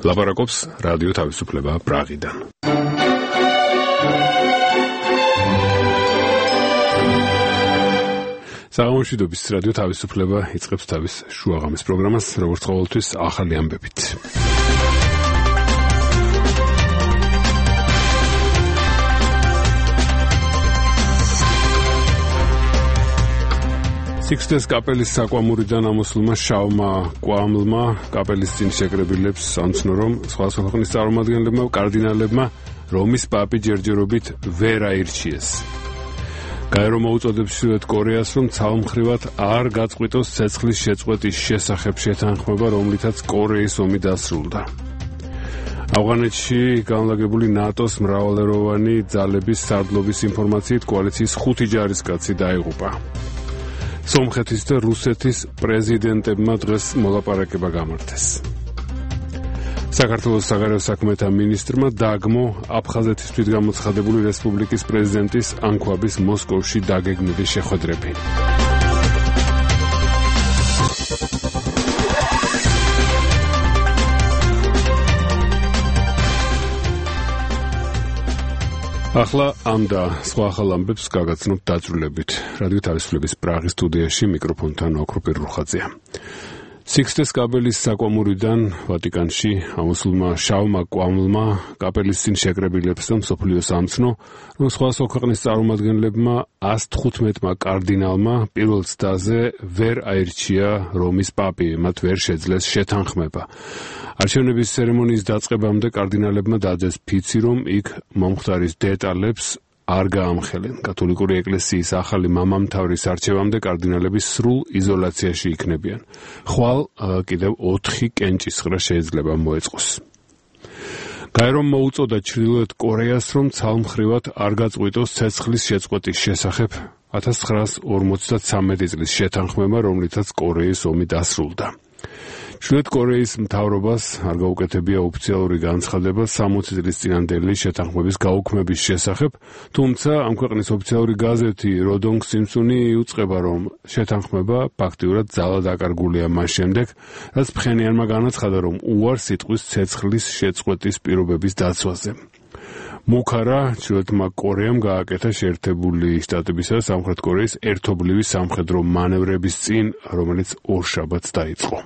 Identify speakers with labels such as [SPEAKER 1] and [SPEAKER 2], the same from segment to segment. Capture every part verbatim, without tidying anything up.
[SPEAKER 1] ლაპარაკობს რადიო თავისუფლება პრაღიდან. საღამოშვიდობის რადიო თავისუფლება იწყებს თავის შუაღამის პროგრამას, როგორც ყოველთვის ახალი ამბებით. სიქსტეს კაპელის საკვამურიდან ამოსულმა შავმა კვამლმა კაპელის წინ შეკრებილებს ამცნო, რომ სხვადასხვა ქვეყნის წარმომადგენლებმა კარდინალებმა რომის პაპი ჯერჯერობით ვერ აირჩიეს. გაერო მოუწოდებს ჩრდილოეთ კორეას, რომ ცალმხრივად არ გაწყვიტოს ცეცხლის შეწყვეტის შესახებ შეთანხმება, რომლითაც კორეის ომი დასრულდა. ავღანეთში განლაგებული ნატოს მრავალეროვანი ძალების სარდლობის ინფორმაციით კოალიციის ხუთი ჯარისკაცი დაიღუპა. სომხეთის და რუსეთის პრეზიდენტებმა დღეს მოლაპარაკება გამართეს. საქართველოს საგარეო საქმეთა მინისტრმა დაგმო აფხაზეთის თვითგამოცხადებული რესპუბლიკის პრეზიდენტის ანქვაბის მოსკოვში დაგეგმილი შეხვედრები. ახლა ამ და სხვა ახალ ამბებს გაგაცნობთ დაწვრილებით. რადიო თავისუფლების პრაღის სტუდიაში მიკროფონთან ოქროპირ რუხაძეა. სიქსტეს კაპელის საკვამურიდან ვატიკანში ამოსულმა შავმა კვამლმა კაპელის წინ შეკრებილებს და მსოფლიოს ამცნო, რომ სხვადასხვა ქვეყნის წარმომადგენლებმა ას თხუთმეტმა კარდინალმა პირველ ცდაზე ვერ აირჩია რომის პაპი, მათ ვერ შეძლეს შეთანხმება. არჩევნების ცერემონიის დაწყებამდე კარდინალებმა დაძეს ფიცი, რომ იქ მომხდარის დეტალებს არ გაამხელენ. კათოლიკური ეკლესიის ახალი მამამთავრის არჩევამდე კარდინალები სრულ იზოლაციაში იქნებიან. ხვალ კიდევ ოთხი კენჭისყრა შეიძლება მოეწყოს. გაერომ მოუწოდა ჩრდილოეთ კორეას, რომ ცალმხრივად არ გაწყვიტოს ცეცხლის შეწყვეტის შესახებ ათას ცხრაასი ორმოცდათვრამეტი წლის შეთანხმება, რომლითაც კორეის ომი დასრულდა. ჩრდილოეთ კორეის მთავრობას არ გაუკეთებია ოფიციალური განცხადება სამოცი წლის წინანდელი შეთანხმების გაუქმების შესახებ, თუმცა ამ ქვეყნის ოფიციალური გაზეთი როდონგ სიმსუნი იუწყება, რომ შეთანხმება ფაქტიურად ძალად აკარგულია მას შემდეგ, რაც ფხენიანმა განაცხადა, რომ უარს იტყვის ცეცხლის შეწყვეტის პირობების დაცვაზე. მუქარა ჩრდილოეთმა კორეამ გააკეთა შეერთებული შტატებისა და სამხრეთ კორეის ერთობლივი სამხედრო მანევრების წინ, რომელიც ორშაბათს დაიწყო.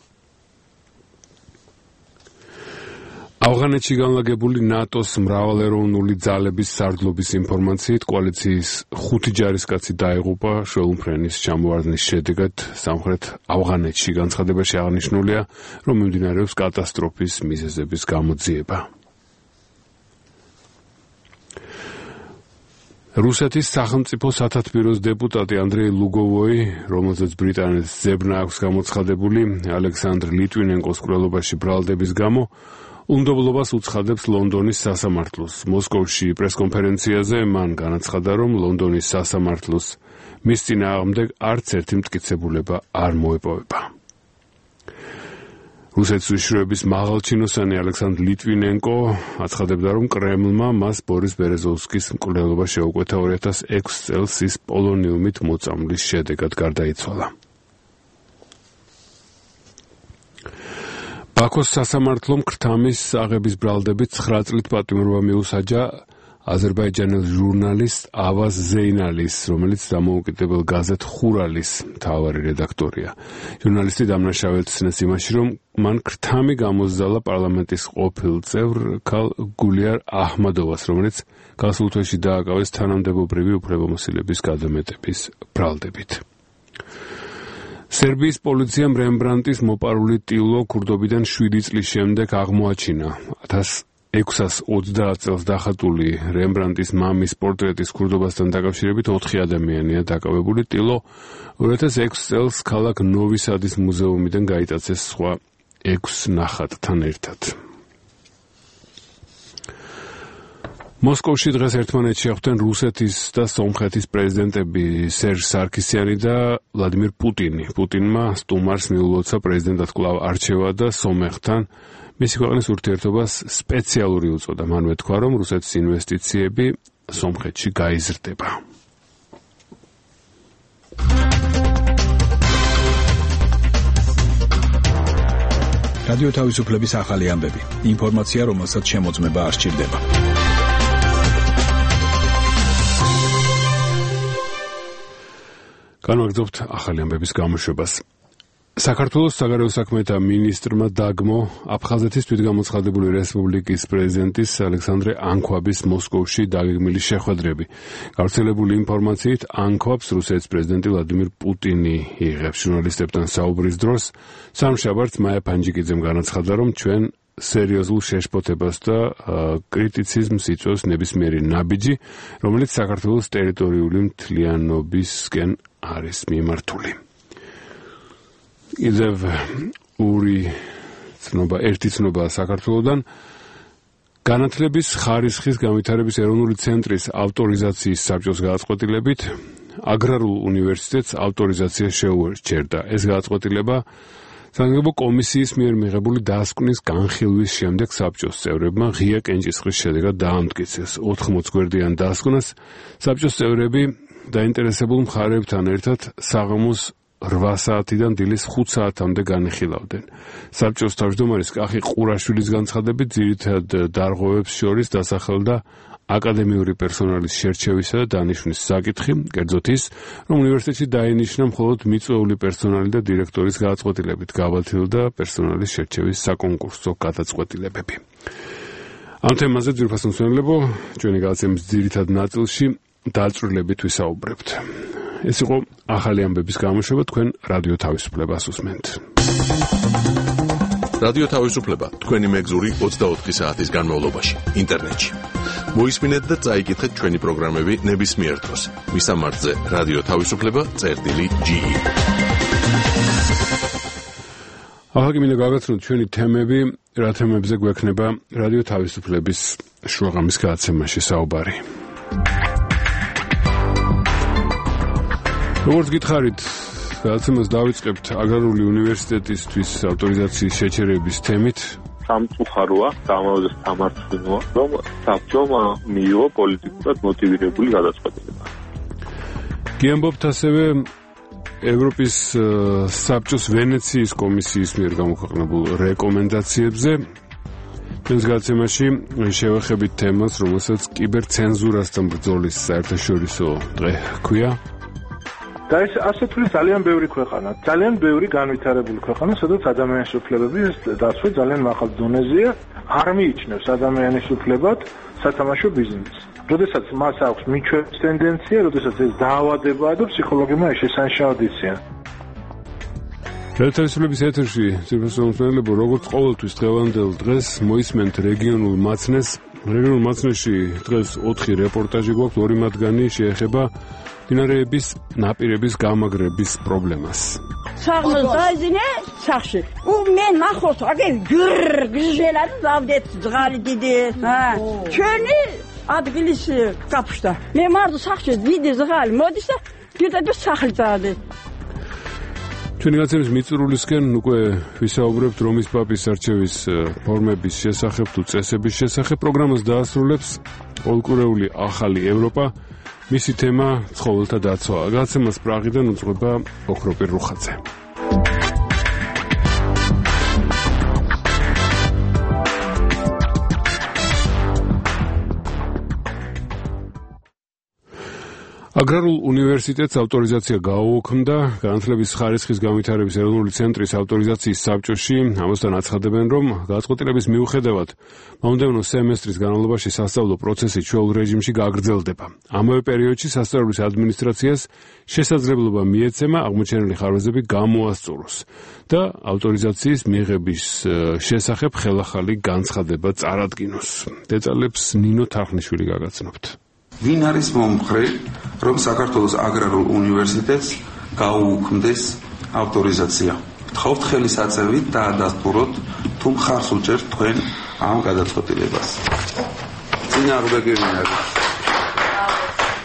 [SPEAKER 1] ავღანეთში განლაგებული ნატოს მრავალეროვნული ძალების სარდლობის ინფორმაციით კოალიციის ხუთი ჯარისკაცი დაიღუპა შველმფრენის ჩამოვარდნის შედეგად სამხრეთ ავღანეთში. განცხადებაში აღნიშნულია, რომ მიმდინარეობს კატასტროფის მიზეზების გამოძიება. რუსეთის სახელმწიფო სათათბიროს დეპუტატი ანდრეი ლუგოვოი, რომელზეც ბრიტანეთს ზებნა აქვს გამოცხადებული ალექსანდრ ლიტვინენკოს მკვლელობაში ბრალდების გამო, უნდობლობას უცხადებს ლონდონის სასამართლოს. მოსკოვში პრესკონფერენციაზე მან განაცხადა, რომ ლონდონის სასამართლოს მის წინააღმდეგ არც ერთი მტკიცებულება არ მოეპოვება. რუსეთის უშიშროების მაღალჩინოსანი ალექსანდრ ლიტვინენკო აცხადებდა, რომ კრემლმა მას ბორის ბერეზოვსკის მკვლელობა შეუკვეთა ორი ათას ექვსი წელს ის პოლონიუმით მოწამვლის შედეგად გარდაიცვალა. ბაქოს სასამართლომ ქრთამის აღების ბრალდებით ცხრა წლით პატიმრობა მიუსაჯა აზერბაიჯანელ ჟურნალისტ ავაზ ზეინალის, რომელიც დამოუკიდებელ გაზეთ ხურალის მთავარი რედაქტორია. ჟურნალისტი დამნაშავედ ცნეს იმაში, რომ მან ქრთამი გამოსძალა პარლამენტის ყოფილ წევრ ქალ გულიარ აჰმადოვას, რომელიც გასულ თვეში დააკავეს თანამდებობრივი უფლებამოსილების გადამეტების ბრალდებით. სერბიის პოლიციამ რემბრანტის მოპარული ტილო ქურდობიდან შვიდი წლის შემდეგ აღმოაჩინა. ათას ექვსას ოცდაათ წელს დახატული რემბრანტის მამის პორტრეტის ქურდობასთან დაკავშირებით ოთხი ადამიანია დაკავებული. ტილო ორი ათას ექვსი წელს ქალაქ ნოვი სადის მუზეუმიდან გაიტაცეს სხვა ექვს ნახატთან ერთად. მოსკოვში დღეს ერთმანეთში შეხვდნენ რუსეთის და სომხეთის პრეზიდენტები სერჟ სარქისიანი და ვლადიმირ პუტინი. პუტინმა სტუმარს მიულოცა პრეზიდენტად კვლავ არჩევა და სომეხთან მისი ქვეყნის ურთიერთობას სპეციალური უწოდა. მან მეთქვა, რომ რუსეთის ინვესტიციები სომხეთში გაიზრდება.
[SPEAKER 2] რადიო თავისუფლების ახალი ამბები. ინფორმაცია, რომელსაც შემოწმება არ სჭირდება.
[SPEAKER 1] განვაგრძობთ ახალი ამბების გამოშვებას. საქართველოს საგარეო საქმეთა მინისტრმა დაგმო აფხაზეთის თვითგამოცხადებული რესპუბლიკის პრეზიდენტის ალექსანდრე ანქვაბის მოსკოვში დაგეგმილი შეხვედრები. გავრცელებული ინფორმაციით ანქვაბს რუსეთის პრეზიდენტი ვლადიმირ პუტინი იღებს. ჟურნალისტებთან საუბრის დროს სამშაბათს მაია ფანჯიკიძემ განაცხადა, რომ ჩვენ სერიოზულ შეშფოთებას და კრიტიციზმს იწვევს ნებისმიერი ნაბიჯი, რომელიც საქართველოს ტერიტორიული მთლიანობისკენ არის მიმართული. Idev ური ცნობა, ერთი ცნობა საქართველოდან განათლების ხარისხის განვითარების ეროვნული ცენტრის ავტორიზაციის საბჭოს გადაწყვეტილებით აგრარულ უნივერსიტეტს ავტორიზაცია შეუერჩერდა. ეს გადაწყვეტილება სამგებლო კომისიის მიერ მიღებული დასკვნის განხილვის შემდეგ საბჭოს წევრებმა ღია კენჭისყრის შედეგად დაამტკიცეს. ოთხმოც გვერდიან დასკვნას საბჭოს წევრები დაინტერესებულ მხარეებთან ერთად საღამოს რვა საათიდან დილის ხუთ საათამდე განიხილავდნენ. საბჭოს თავმჯდომარის კახი ყურაშვილის განცხადებით ძირითად დარღვევებს შორის დასახელდა აკადემიური პერსონალის შერჩევისა და დანიშვნის საკითხი, კერძოდ ის, რომ უნივერსიტეტში დაინიშნა მხოლოდ მიწვეული პერსონალი და დირექტორის გადაწყვეტილებით გავათილდა პერსონალის შერჩევის საკონკურსო გადაწყვეტილებები. ამ თემაზე ძვირფას მომსმენელებო, ჩვენი გადაცემის ძირითად ნაწილში დაწვრილებით ვისაუბრებთ. ეს იყო ახალი ამბების გამოშვება, თქვენ რადიო თავისუფლებას უსმენთ.
[SPEAKER 3] რადიო თავისუფლება თქვენი მეგზური ოცდაოთხი საათის განმავლობაში ინტერნეტში. მოისმინეთ და წაიკითხეთ ჩვენი პროგრამები ნებისმიერ დროს. მისამართზე რადიო თავისუფლება წერტილი ჯი ი.
[SPEAKER 1] ახლა მინდა გავაგრძელოთ ჩვენი თემები, რა თემებზე გვექნება რადიო თავისუფლების შუაღამის გადაცემაში საუბარი. როგორც გითხარით, გადაცემას დავიწყებთ აგრარული უნივერსიტეტისთვის ავტორიზაციის შეჩერების თემით.
[SPEAKER 4] სამწუხაროა, გამოვიდეს სამართლინოა, რომ საბჭომ მიიღო პოლიტიკურად მოტივირებული გადაწყვეტილება.
[SPEAKER 1] გიამბობთ ასევე ევროპის საბჭოს ვენეციის კომისიის მიერ გამოქვეყნებულ რეკომენდაციებზე. ჩვენს გადაცემაში შევეხებით თემას, რომელსაც კიბერცენზურასთან ბრძოლის საერთაშორისო დღე ჰქვია.
[SPEAKER 5] და ეს ასე თუ ძალიან ბევრი ქვეყანა, ძალიან ბევრი განვითარებული ქვეყანა, სადაც ადამიანის უფლებების დაცვა ძალიან მაღალ დონეზეა, არ მიიჩნევს ადამიანის უფლებად სათამაშო ბიზნესს. როდესაც მას აქვს მიჩვევის ტენდენცია, როდესაც ეს დაავადებაა და ფსიქოლოგებმა ეს შესანიშნავად იციან.
[SPEAKER 1] რადიო თავისუფლების ეთერში, ძვირფას მომსმენელებო, როგორც ყოველთვის დღევანდელ დღეს მოისმენთ რეგიონულ მაცნეს. რეგიონულ მაცნეში დღეს ოთხი რეპორტაჟი გვაქვს, ორი მათგანი შეეხება მდინარეების ნაპირების გამაგრების პრობლემას.
[SPEAKER 6] საღმოს დაიძინე სახში. უ მე ნახოთ, აგე გრგჟელა დავდეთ ძღალი დიდი. ჩვენი ადგილის კაფშტა. მე მარდ სახში დიდი ძღალი მოდის და კიდევ სახლი წაადე.
[SPEAKER 1] ჩვენი გადაცემის მიწურულისკენ უკვე ვისაუბრებთ რომის პაპის არჩევის ფორმების შესახებ თუ წესების შესახებ. პროგრამას დაასრულებს ყოველკვირეული ახალი ევროპა. მისი თემა ცხოველთა დაცვა. გადაცემას პრაღიდან უძღვება ოქროპირ რუხაძე. აგრარულ უნივერსიტეტს ავტორიზაცია გაუოქმდა განათლების ხარისხის განვითარების ეროვნული ცენტრის ავტორიზაციის საბჭოში. ამასთან აცხადებენ, რომ გადაწყვეტილების მიუხედავად მომდევნო სემესტრის განმავლობაში სასწავლო პროცესი ჩვეულ რეჟიმში გაგრძელდება. ამავე პერიოდში სასწავლებლის ადმინისტრაციას შესაძლებლობა მიეცემა აღმოჩენილი ხარვეზები გამოასწოროს და ავტორიზაციის მიღების შესახებ ხელახალი განცხადება წარადგინოს. დეტალებს ნინო თარხნიშვილი გაგაცნობთ.
[SPEAKER 7] ვინ არის მომხრე, რომ საქართველოს აგრარულ უნივერსიტეტს გაუუქმდეს ავტორიზაცია? გთხოვთ ხელისაწევით დაადასტუროთ, თუ მხარს უჭერთ თქვენ ამ გადაწყვეტილებას. წინააღმდეგი ვინ არის?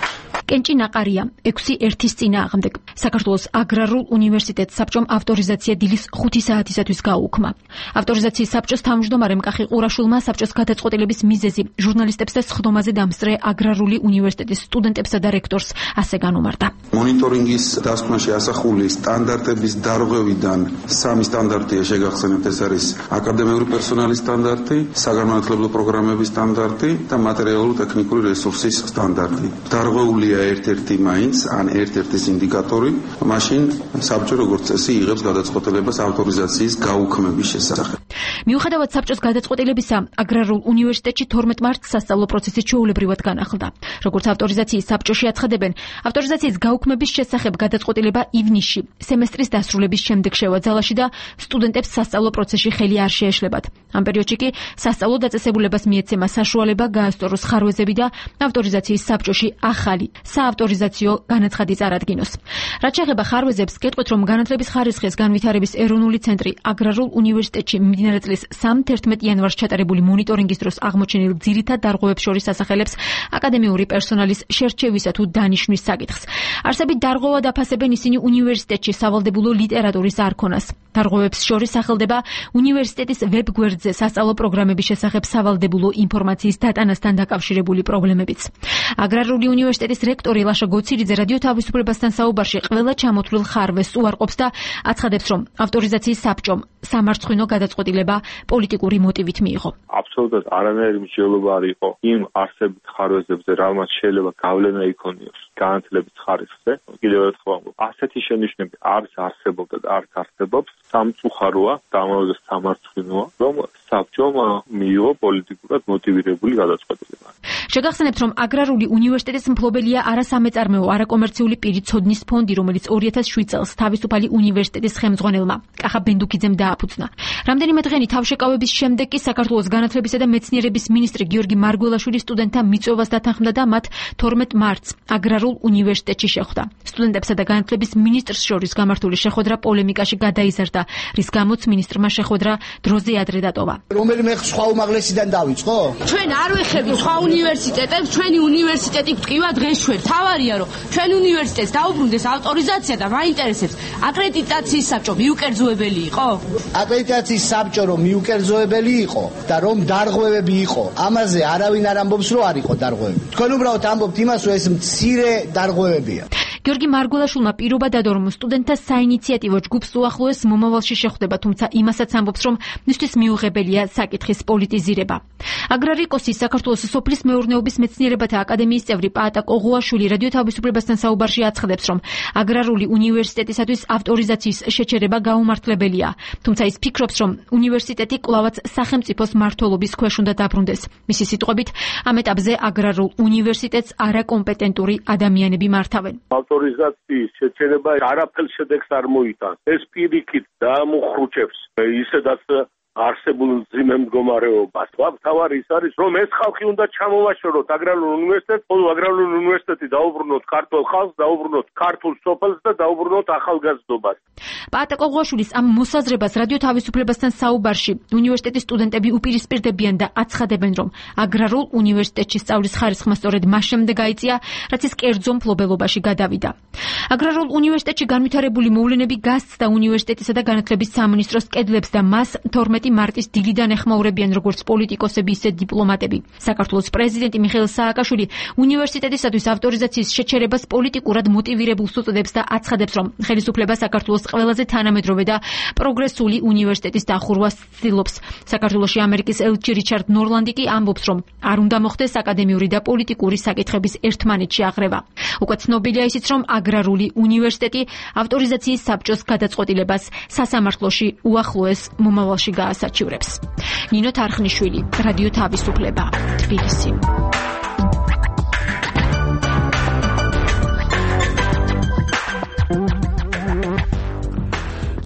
[SPEAKER 8] კენჭი ნაყარია ექვსი ერთის წინააღმდეგ. საქართველოს აგრარულ უნივერსიტეტს საბჭომ ავტორიზაცია დილის ხუთი საათისათვის გაუქმა. ავტორიზაციის საბჭოს თავმჯდომარემ კახი ყურაშვილმა საბჭოს გადაწყვეტილების მიზეზი ჟურნალისტებს და სხდომაზე დამსწრე აგრარული უნივერსიტეტის სტუდენტებსა და რექტორს ასე განუმარტა.
[SPEAKER 7] მონიტორინგის დასკვნაში ასახული სტანდარტების დარღვევიდან სამი სტანდარტია შეგახსენებთ, ეს არის აკადემიური პერსონალის სტანდარტი, საგანმანათლებლო პროგრამების სტანდარტი და მატერიალურ-ტექნიკური რესურსის სტანდარტი. დარღვეულია ერთ-ერთი მაინც, ან ერთ-ერთის ინდიკატორი, მაშინ საბჭო როგორც წესი იღებს გადაწყვეტილებას ავტორიზაციის გაუქმების შესახებ.
[SPEAKER 8] მიუხედავად საბჭოს გადაწყვეტილებისა, აგრარულ უნივერსიტეტში თორმეტ მარტს სასწავლო პროცესი ჩვეულებრივად განახლდა. როგორც ავტორიზაციის საბჭოში აცხადებენ, ავტორიზაციის გაუქმების შესახებ გადაწყვეტილება ივნისში, სემესტრის დასრულების შემდეგ შევაძალაში და სტუდენტებს სასწავლო პროცესში ხელი არ შეეშლებათ. ამ პერიოდში კი სასწავლო დაწესებულებას მიეცემა საშუალება გაასწოროს ხარვეზები და ავტორიზაციის საბჭოში ახალი საავტორიზაციო განაცხადი წარადგინოს. რაც შეეხება ხარვეზებს, გეტყვით, რომ განათლების ხარისხის განვითარების ეროვნული ცენტრი აგრარულ უნივერსიტეტში მიმდინარე წლის სამი-თერთმეტი იანვარს ჩატარებული მონიტორინგის დროს აღმოჩენილ ძირითად დარღვევებს შორის ასახელებს აკადემიური პერსონალის შერჩევისა თუ დანიშვნის საკითხს. არსებით დარღვევა დაფასებენ ისინი უნივერსიტეტში სავალდებულო ლიტერატურის არქონას. დარღვევებს შორის სახელდება უნივერსიტეტის ვებგვერდზე სასწავლო პროგრამების შესახებ სავალდებულო ინფორმაციის დატანასთან დაკავშირებული პრობლემებიც. აგრარული უნივერსიტეტის რექტორი ლაშა გოცირიძე რადიო თავისუფლებასთან საუბარში ყველა ჩამოთვლილ ხარვეზს უარყოფს და აცხადებს, რომ ავტორიზაციის საბჭომ სამარცხვინო გადაწყვეტილება პოლიტიკური მოტივით მიიღო.
[SPEAKER 4] აბსოლუტურად არანაირი მსჯელობა არ იყო იმ არსებით ხარვეზებზე, რამაც შეიძლება გავლენა იქონიოს განათლების ხარისხზე. კიდევ ერთხელ ვამბობ, ასეთი შენიშვნები არც არსებობდა და არც არსებობს. სამწუხაროა და ამავე სამარცხვინოა, რომ საბჭომ მიიღო პოლიტიკურად მოტივირებული გადაწყვეტილება.
[SPEAKER 8] შეგახსენებთ, რომ აგრარული უნივერსიტეტის მფლობელია არა სამეწარმეო, არა კომერციული პირი ცოდნის ფონდი, რომელიც ორი ათას შვიდ წელს თავისუფალი უნივერსიტეტის ხელმძღვანელმა კახა ბენდუქიძემ დააფუძნა. რამდენიმე დღენი თავშეკავების შემდეგ კი საქართველოს განათლებისა და მეცნიერების მინისტრი გიორგი მარგველაშვილი სტუდენტთა მიწვევას დათანხმდა და მათ თორმეტ მარტს აგრარულ უნივერსიტეტში შეხვდა. სტუდენტებსა და განათლების მინისტრს შორის გამართული შეხვედრა პოლემიკაში გადაიზარდა, რის გამოც მინისტრმა შეხვედრა დროზე ადრე დატოვა.
[SPEAKER 9] რომელიმე სხვა უმაღლესიდან დავიწყო?
[SPEAKER 10] ჩვენ არ ვეხები სხვა უნივერსიტეტებს, ჩვენი უნივერსიტეტი გვტკივა დღეს ჩვენ. თავარია რომ ჩვენ უნივერსიტეტს დაუბრუნდეს ავტორიზაცია და მაინტერესებს აკრედიტაციის საბჭო მიუკერძოებელი იყო?
[SPEAKER 9] აკრედიტაციის საბჭო რომ მიუკერძოებელი იყო და რომ დარღვევები იყო, ამაზე არავინ არ ამბობს რომ არ იყო დარღვევები. თქვენ უბრალოდ ამბობთ იმას, რომ ეს მცირე დარღვევებია.
[SPEAKER 8] გიორგი მარგველაშვილმა პირობა დადო, რომ სტუდენტთა საინიციატივო ჯგუფს უახლოეს მომავალში შეხვდება, თუმცა იმასაც ამბობს, რომ მისთვის მიუღებელია საკითხის პოლიტიზირება. აგრარიკოსის საქართველოს სოფლის მეურნეობის მეცნიერებათა აკადემიის წევრი პაატა ყოღუაშვილი რადიო თავისუფლებასთან საუბარში აცხადებს, რომ აგრარული უნივერსიტეტისათვის ავტორიზაციის შეჩერება გაუმართლებელია, თუმცა ის ფიქრობს, რომ უნივერსიტეტი კვლავაც სახელმწიფოს მმართველობის ქვეშ უნდა დაბრუნდეს. მისი სიტყვებით, ამ ეტაპზე აგრარულ უნივერსიტეტს არაკომპეტენტური ადამიანები მართავენ.
[SPEAKER 11] ავტორიზაციის შეჩერება არაფერს შედეგს არ მოიტანს. ეს პირიქით დაამუხრუჭებს ისედაც არსებულ მძიმე მდგომარეობას. თავარი ის არის, რომ ეს ხალხი უნდა ჩამოვაშოროთ აგრარულ უნივერსიტეტს, ხოლო აგრარული უნივერსიტეტი დაუბრუნოთ ქართულ ხალხს, დაუბრუნოთ ქართულ სოფელს და დაუბრუნოთ ახალგაზრდობას.
[SPEAKER 8] პაატა ყოღუაშვილის ამ მოსაზრებას რადიო თავისუფლებასთან საუბარში უნივერსიტეტის სტუდენტები უპირისპირდებიან და აცხადებენ, რომ აგრარულ უნივერსიტეტში სწავლის ხარისხმა სწორედ მას შემდეგ აიწია, რაც ის კერძო მფლობელობაში გადავიდა. აგრარულ უნივერსიტეტში განვითარებული მოვლენები გასცდა უნივერსიტეტისა და განათლების სამინისტროს კედლებს და მას თორმეტი მარტის დილიდან ეხმაურებიან როგორც პოლიტიკოსები, ისე დიპლომატები. საქართველოს პრეზიდენტი მიხეილ სააკაშვილი უნივერსიტეტისათვის ავტორიზაციის შეჩერებას პოლიტიკურად მოტივირებულს უწოდებს და აცხადებს, რომ ხელისუფლება საქართველოს ყველაზე თანამედროვე და პროგრესული უნივერსიტეტის დახურვას ცდილობს. საქართველოში ამერიკის ელჩი რიჩარდ ნორლანდი კი ამბობს, რომ არ უნდა მოხდეს აკადემიური და პოლიტიკური საკითხების ერთმანეთში აღრევა. უკვე ცნობილია ისიც, რომ აგრარული უნივერსიტეტი ავტორიზაციის საბჭოს გადაწყვეტილებას სასამართლოში უახლოეს მომავალში გაასაჩივრებს. ნინო თარხნიშვილი, რადიო თავისუფლება, თბილისი.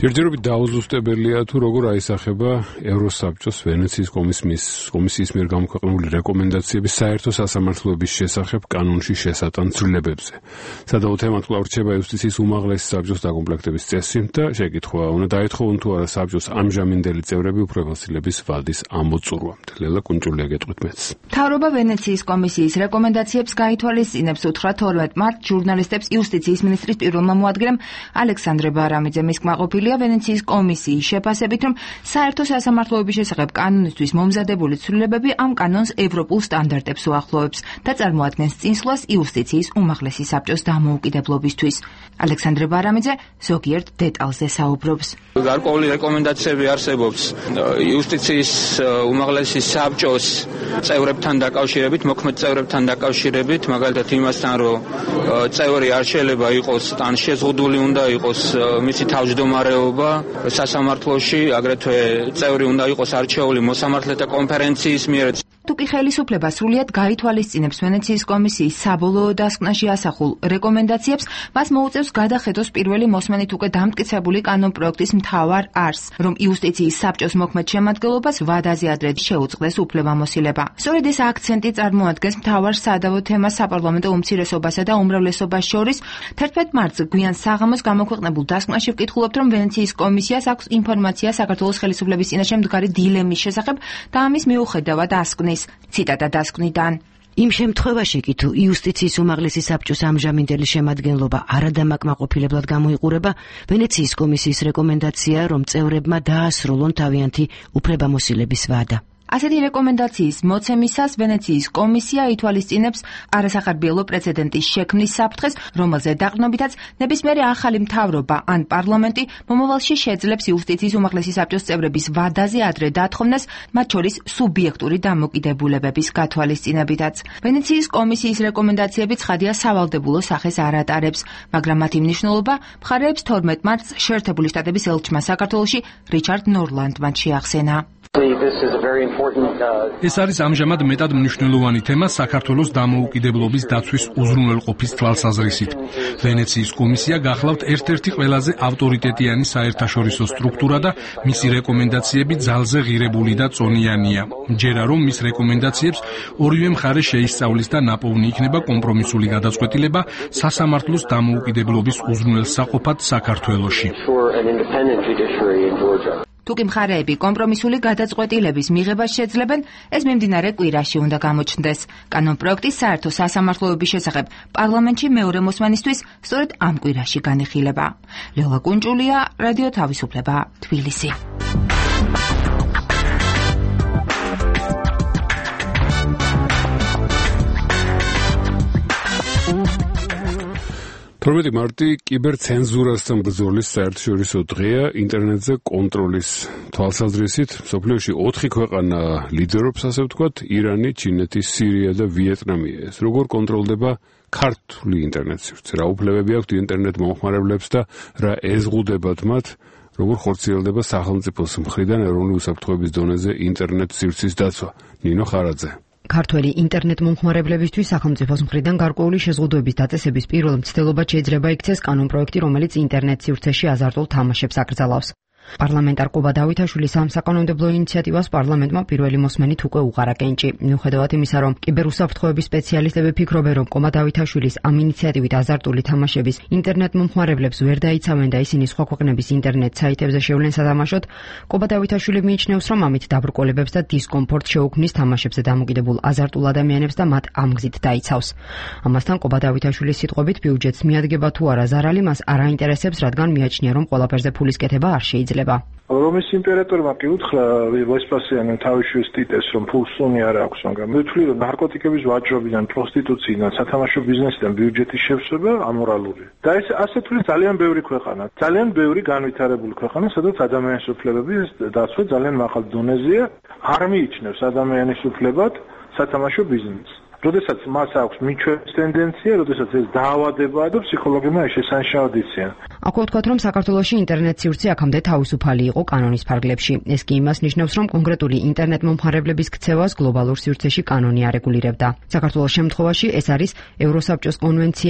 [SPEAKER 1] ჯერჯერობით დაუზუსტებელია თუ როგორ აისახება ევროსაბჭოს ვენეციის კომისიის კომისიის მიერ გამოქვეყნებული რეკომენდაციების საერთო სასამართლოების შესახებ კანონში შესატან ცვლილებებზე. სადავო თემად კვლავ რჩება იუსტიციის უმაღლესი საბჭოს დაკომპლექტების წესი და შეკითხვა უნდა დაეთხოვონ თუ არა საბჭოს ამჟამინდელი წევრები უფლებასილების ვადის ამოწურვამდე. ლელა კუნჭულია გეტყვით მეც.
[SPEAKER 12] მთავრობა ვენეციის კომისიის რეკომენდაციებს გაითვალისწინებს უთხრა თორმეტ მარტს ჟურნალისტებს იუსტიციის მინისტრის პირველმა მოადგილემ ალექსანდრე ბარამიძემ. ის კმაყოფილია ვენეციის კომისიის შეფასებით, რომ საერთო სასამართლოების შესახებ კანონისთვის მომზადებული ცვლილებები ამ კანონს ევროპულ სტანდარტებს უახლოვებს და წარმოადგენს წინსვლას იუსტიციის უმაღლესი საბჭოს დამოუკიდებლობისთვის. ალექსანდრე ბარამიძე ზოგიერთ დეტალზე საუბრობს.
[SPEAKER 13] გარკვეული რეკომენდაციები არსებობს იუსტიციის უმაღლესი საბჭოს წევრებთან დაკავშირებით, მოქმედ წევრებთან დაკავშირებით, მაგალითად იმასთან, რომ წევრი არ შეიძლება იყოს ან შეზღუდული უნდა იყოს მისი თავმჯდომარეობა სასამართლოში, აგრეთვე წევრი უნდა იყოს არჩეული მოსამართლეთა კონფერენციის მიერ.
[SPEAKER 12] თუკი ხელისუფლება სრულიად გაითვალისწინებს ვენეციის კომისიის საბოლოო დასკვნაში ასახულ რეკომენდაციებს, მას მოუწევს გადახედოს პირველი მოსმენით უკვე დამტკიცებული კანონპროექტის მთავარ არსს, რომ იუსტიციის საბჭოს მოქმედ შემადგენლობას ვადაზე ადრე შეუწყდეს უფლებამოსილება. სწორედ ეს აქცენტი წარმოადგენს მთავარ სადავო თემას საპარლამენტო უმცირესობასა და უმრავლესობას შორის. თერთმეტ მარტს გვიან საღამოს გამოქვეყნებულ დასკვნაში ვკითხულობთ, რომ ვენეციის კომისიას აქვს ინფორმაცია საქართველოს ხელისუფლების წინაშე მდგარი დილემის შესახებ და ამის მიუხედავად ასკნის. ციტატა დასკვნიდან.
[SPEAKER 14] იმ შემთხვევაში კი თუ იუსტიციის უმაღლესი საბჭოს ამჟამინდელი შემადგენლობა არადამაკმაყოფილებლად გამოიყურება, ვენეციის კომისიის რეკომენდაცია, რომ წევრებმა დაასრულონ თავიანთი უფლებამოსილების ვადა. ასეთი რეკომენდაციის მოცემისას ვენეციის კომისია ითვალისწინებს არასახარბიელო პრეცედენტის შექმნის საფრთხეს, რომელზე დაყრდნობითაც ნებისმიერი ახალი მთავრობა ან პარლამენტი მომავალში შეძლებს იუსტიციის უმაღლესი საბჭოს წევრების ვადაზე ადრე დათხოვნას, მათ შორის სუბიექტური დამოკიდებულებების გათვალისწინებითაც. ვენეციის კომისიის რეკომენდაციები ცხადია სავალდებულო სახეს არ ატარებს, მაგრამ მათი მნიშვნელობა მხარეებს თორმეტ მარტს შეერთებული შტატების ელჩმა საქართველოში რიჩარდ ნორლანდმა შეახსენა.
[SPEAKER 2] ეს არის ამჟამად მეტად მნიშვნელოვანი თემა საქართველოს დამოუკიდებლობის დაცვის უზრუნველყოფის თვალსაზრისით. ვენეციის კომისია გახლავთ ერთ-ერთი ყველაზე ავტორიტეტიანი საერთაშორისო სტრუქტურა და მისი რეკომენდაციები ძალზე ღირებული და წონიანია. მჯერა რომ მის რეკომენდაციებს ორივე მხარე შეისწავლის და ნაპოვნი იქნება კომპრომისული გადაწყვეტილება სასამართლოს დამოუკიდებლობის უზრუნველსაყოფად საქართველოში.
[SPEAKER 12] თუკი მხარეები კომპრომისული გადაწყვეტილების მიღებას შეძლებენ, ეს მიმდინარე კვირაში უნდა გამოჩნდეს. კანონპროექტის საერთო სასამართლოების შესახებ პარლამენტში მეორე მოსმენისთვის სწორედ ამ კვირაში განიხილება. ლელა კუნჭულია, რადიო თავისუფლება, თბილისი.
[SPEAKER 1] თორმეტი მარტი კიბერცენზურასთან ბრძოლის საერთაშორისო დღეა. ინტერნეტზე კონტროლის თვალსაზრისით მსოფლიოში ოთხი ქვეყანა ლიდერობს, ასე ვთქვათ, ირანი, ჩინეთი, სირია და ვიეტნამი. ეს როგორ კონტროლდება ქართული ინტერნეტ სივრცე? რა უფლებები აქვთ ინტერნეტ მომხმარებლებს და რა ეზღუდებათ მათ? როგორ ხორციელდება სახელმწიფოს მხრიდან ეროვნული უსაფრთხოების დონეზე ინტერნეტ სივრცის დაცვა? ნინო ხარაძე.
[SPEAKER 15] ქართველი ინტერნეტ მომხმარებლებისთვის სახელმწიფოს მხრიდან გარკვეული შეზღუდვების დაწესების პირველ მცდელობად შეიძლება იქცეს კანონპროექტი, რომელიც ინტერნეტ სივრცეში აზარტულ თამაშებს აკრძალავს. პარლამენტარ ყობა დავითაშვილი სამსაკანონმდებლო ინიციატივას პარლამენტმა პირველი მოსმენით უკვე უყარა კენჭი. მიუხედავად იმისა, რომ კიბერუსაფრთხოების სპეციალისტები ფიქრობენ, რომ ყობა დავითაშვილის ამ ინიციატივით აზარტული თამაშების ინტერნეტ მომხმარებლებს ვერ დაიცავენ და ისინი სხვა ქვეყნების ინტერნეტ საიტებზე შევლენ სათამაშოდ, ყობა დავითაშვილი მიიჩნევს, რომ ამით დაბრკოლებებს და დისკომფორტს შეუქმნის თამაშებზე დამოკიდებულ აზარტულ ადამიანებს და მათ ამ გზით დაიცავს. ამასთან ყობა დავითაშვილის სიტყვებით ბიუჯეტს მიადგება თუ არა ზარალი მას არ აინტერესებს, რადგან მიაჩნია, რომ ყველაფერზე ფულის კეთება არ შეიძლება.
[SPEAKER 5] რომის იმპერატორმა კი უთხრა ვესპასიანემ თავისშვის ტიტეს, რომ ფულს სუნი არ აქვს, მაგრამ მეთვლი, რომ ნარკოტიკების ვაჭრობიდან, პროსტიტუციიდან, სათამაშო ბიზნესიდან ბიუჯეტის შევსება ამორალურია. და ეს ასე თვლი ძალიან ბევრი ქვეყანა, ძალიან ბევრი განვითარებული ქვეყანა, სადაც ადამიანის უფლებების დაცვა ძალიან მაღალ დონეზეა, არ მიიჩნევს ადამიანის უფლებად სათამაშო ბიზნესს. როდესაც მას აქვს მიჩვევის ტენდენცია, როდესაც ეს დაავადებაა და ფსიქოლოგებმა ეს შესანიშნავად იციან.
[SPEAKER 15] აქვე ვთქვათ, რომ საქართველოში ინტერნეტ სივრცე აქამდე თავისუფალი იყო კანონის ფარგლებში. ეს კი იმას ნიშნავს, რომ კონკრეტული ინტერნეტ მომხმარებლების ქცევას გლობალურ სივრცეში კანონი არეგულირებდა. საქართველოს შემთხვევაში ეს არის ევროსაბჭოს კონვენცია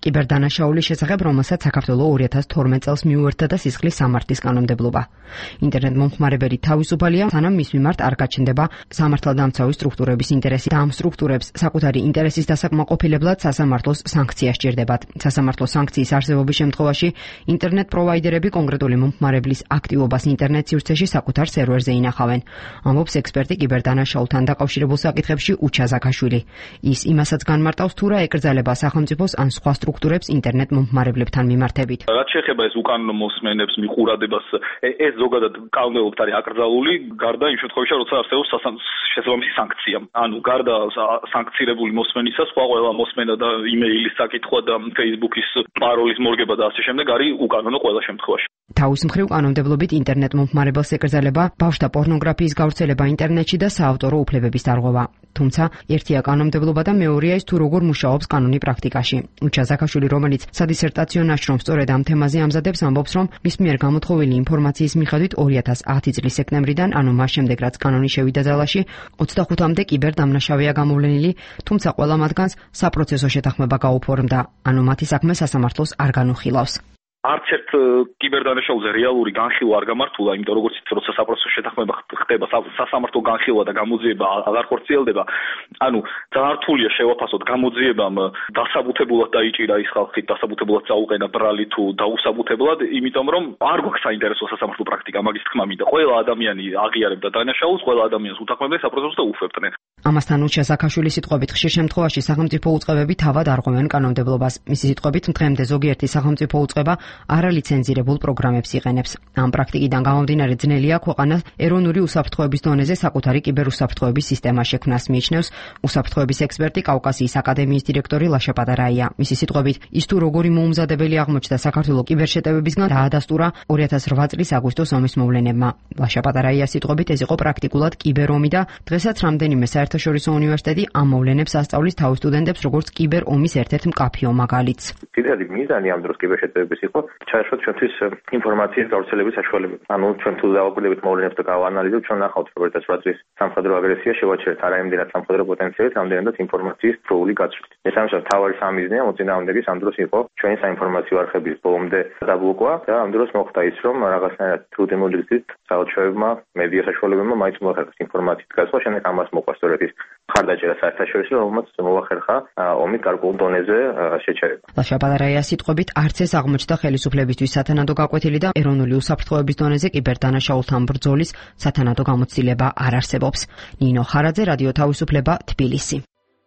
[SPEAKER 15] კიბერდანაშაულის შესახებ, რომელსაც საქართველოს ორი ათას თორმეტ წელს მიუერთდა და სისხლის სამართლის კანონმდებლობა. ინტერნეტ მომხმარებელი თავისუფალია, სანამ მის მიმართ არ გაჩნდება სამართალდამცავი სტრუქტურების ინტერესი და ამ სტრუქტურებს საკუთარი ინტერესის დასაკმაყოფილებლად სასამართლოს სანქცია სჭირდებათ. სასამართლოს სანქციის არსებობის შემთხვევაში ინტერნეტ პროვაიდერები კონკრეტული მომხმარებლის აქტივობას ინტერნეტ სივრცეში საკუთარ სერვერზე ინახავენ. ამბობს ექსპერტი კიბერდანაშაულთან დაკავშირებულ საკითხებში უჩა ზაქაშვილი. ის იმასაც განმარტავს, თუ რა ეკრძალება სახელმწიფოს ან სხვა სტრუქტურებს ინტერნეტ მომხმარებლებთან მიმართებით.
[SPEAKER 16] რაც შეეხება ეს უკანონო მოსმენებს, მიყურადებას, ეს ზოგადად კანონმდებლობით არის აკრძალული, გარდა იმ შემთხვევაში, როცა არსებობს შესაბამისი სანქცია. ანუ გარდა სანქცირებული მოსმენისა, სხვა ყველა მოსმენა და იმეილის საკითხვა და Facebook-ის პაროლის მორგება და ასე შემდეგ არის უკანონო ყველა შემთხვევაში.
[SPEAKER 15] თავის მხრივ კანონმდებლობით ინტერნეტ მომხმარებელს ეკრძალება ბავშვთა პორნოგრაფიის გავრცელება ინტერნეტში და საავტორო უფლებების დარღვევა. თუმცა ერთია კანონმდებლობა და მეორეა ის, თუ როგორ მუშაობს კანონი პრაქტიკაში. უჩა ზაქაშვილი, რომელიც სადისერტაციო ნაშრომს სწორედ ამ თემაზე ამზადებს, ამბობს, რომ მის მიერ გამოთხოვილი ინფორმაციის მიხედვით ორი ათას ათი წლის სექტემბრიდან, ანუ მას შემდეგ, რაც კანონი შევიდა ძალაში, ოცდახუთამდე კიბერდამნაშავეა გამოვლენილი, თუმცა ყველა მათგანს საპროცესო შეთანხმება გაუფორმდა, ანუ მათი საქმე სასამართლოს არ განუხილავს.
[SPEAKER 16] არც ერთ კიბერდანაშაულზე რეალური განხილვა არ გამართულა, იმიტომ როგორც იცით, როცა საპროცესო შეთანხმება ხდება, სასამართლო განხილვა და გამოძიება აღარ ხორციელდება. ანუ ძალიან რთულია შევაფასოთ, გამოძიებამ დასაბუთებულად დაიჭირა ის ხალხი, დასაბუთებულად წაუყენა ბრალი თუ დაუსაბუთებლად, იმიტომ რომ არ გვაქვს საინტერესო სასამართლო პრაქტიკა, მაგის თქმა მინდა. ყველა ადამიანი აღიარებდა დანაშაულს, ყველა ადამიანს უთანხმებდნენ საპროცესოს და უშვებდნენ.
[SPEAKER 15] ამასთან უჩა ზაქაშვილის სიტყვებით, ხშირ შემთხვევაში სახელმწიფო უწყებები თავად არღვევენ კანონმდებლობას. მისი სიტყვებით, დღემდე ზოგიერთი სახელმწიფო უწყება არალიცენზირებულ პროგრამებს იყენებს. ამ პრაქტიკიდან გამომდინარე, ძნელია ქვეყანას ეროვნული უსაფრთხოების დონეზე საკუთარი კიბერუსაფრთხოების სისტემა შექმნას, მიიჩნევს უსაფრთხოების ექსპერტი კავკასიის აკადემიის დირექტორი ლაშა პატარაია. მისი სიტყვებით, ის თუ როგორი მოუმზადებელი აღმოჩნდა საქართველოს კიბერშეტევებისგან, დაადასტურა ორი ათას რვა წლის აგვისტოს ომის მოვლენებმა. ლაშა პატარაიას სიტყვებით, ეს იყო პრაქტიკულად კიბერომი და დღესაც რამდენიმე საერთაშორისო უნივერსიტეტი ამ მოვლენებს ასწავლის თავის სტუდენტებს, როგორც კიბერ ომის ერთ-ერთ მკაფიო მაგალითს.
[SPEAKER 17] პირველი მიზანი ამ დროს კიბერშეტევების იყო ჩაეშოთ ჩვენთვის ინფორმაციის გავრცელების საშუალება. ანუ ჩვენ თუ დავაკვირდებით მოვლენებს და გავანალიზებთ, ჩვენ ნახავთ, რომ ერთ რვა წლის სამხედრო აგრესია შევაჩერეთ არა იმდენად სამხედრო პოტენციალით, რამდენადაც ინფორმაციის დროული გაცვლით. ეს ამჟამად თავარი სამიზნეა მოწინააღმდეგის ამ დროს იყო ჩვენი საინფორმაციო არხების ბოლომდე დაბლოკვა და ამ დროს მოხდა ის, რომ რაღაცნაირად თუ დემოდრიცით საელჩოებმა, მედია საშუალებებმა მაინც მოახერხეს ინფორმაციით გასვლა, შემდეგ ამას მოყვა სწორედ ის ხარდაჭერა საერთაშორისო, რომელმაც მოახერხა ომის გარკვეულ დონეზე შეჩერება.
[SPEAKER 15] ლაშა პატარაიას სიტყვებით, არც ეს აღმოჩნდა ხელისუფლებისთვის სათანადო გაკვეთილი და ეროვნული უსაფრთხოების დონეზე კიბერდანაშაულთან ბრძოლის სათანადო გამოცდილება არ არსებობს. ნინო ხარაძე, რადიო თავისუფლება, თბილისი.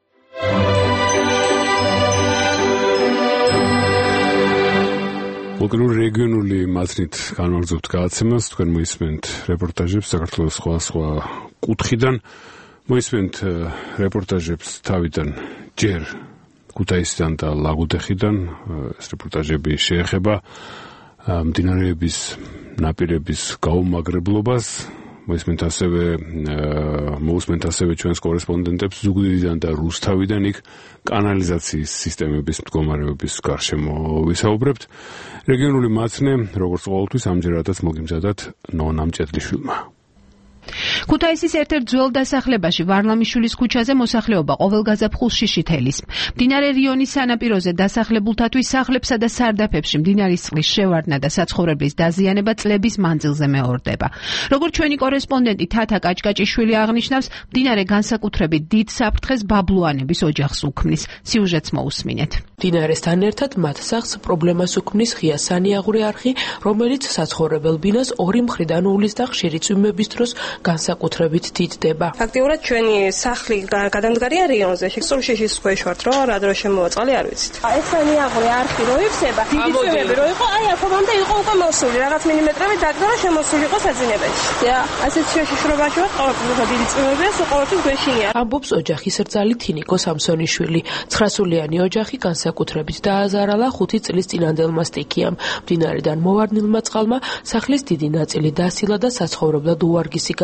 [SPEAKER 1] უკრაინულ რეგიონული მათნით განმარჯობთ გააცემას, თქვენ მოისმენთ რეპორტაჟებს საქართველოს სხვა სხვა კუთხიდან, მოისმენთ რეპორტაჟებს თავიდან ჯერ ქუთაისიდან და ლაგოდეხიდან. ეს რეპორტაჟები შეეხება მდინარეების ნაპირების გაუმაგრებლობას. მოისმენთ ასევე მოусმენთ ასევე ჩვენს კორესპონდენტებს ზუგდიდიდან და რუსთავიდან, იქ კანალიზაციის სისტემების მდგომარეობის გარშემო ვისაუბრებთ. რეგიონული მაცნე, როგორც ყოველთვის, ამჯერადაც მოგიმზადათ ნონა მჭედლიშვილმა.
[SPEAKER 18] ქუთაისის ერთ-ერთ ძველ დასახლებაში ვარლამიშვილის ქუჩაზე მოსახლეობა ყოველგაზაფხულს შიშითელის. მდინარე რიონის სანაპიროზე დასახლებულთათვის სახლებსა და სარდაფებში მდინარის წყლის შევარდნა და საცხოვრებლის დაზიანება წლების მანძილზე მეორდება. როგორც ჩვენი კორესპონდენტი თათა კაჭკაჭიშვილი აღნიშნავს, მდინარე განსაკუთრებით დიდ საფრთხეს ბაბლუანების ოჯახს უქმნის. სიუჟეტს მოусმინეთ.
[SPEAKER 19] მდინარესთან ერთად მათ სახლს პრობლემას უქმნის ღია სანიაღვრე არხი, რომელიც საცხოვრებელ ბინას ორი მხრიდან უვლის და ხშირი წვიმების დროს განსაკუთრებით დიდდება.
[SPEAKER 20] ფაქტიურად ჩვენი სახლი გადამდგარია რიონზე. სულშიშის ქვეშ ვართ, რომ რა დრო შემოვაწყალი არ ვიცით. ეს სანიაღვრე არხი რო იფსება, დიდი წვიმები რო იყო, აი აქამდე იყო უკვე მოსული, რაღაც მილიმეტრები დაგდა და შემოსული იყო საძინებელში. და ასეთ შეშიშრობაში ვარ, ყოველთვის დიდი წვიმებია, ყოველთვის გვეშინია.
[SPEAKER 19] ამბობს ოჯახის რძალი თინიკო სამსონიშვილი. ცხრასულიანი ოჯახი განსაკუთრებით დააზარალა ხუთი წლის წინანდელმა სტიქიამ. მდინარიდან მოვარდნილმა წყალმა სახლის დიდი ნაწილი დასილა და საცხოვრებლად უვარგისი გახადა.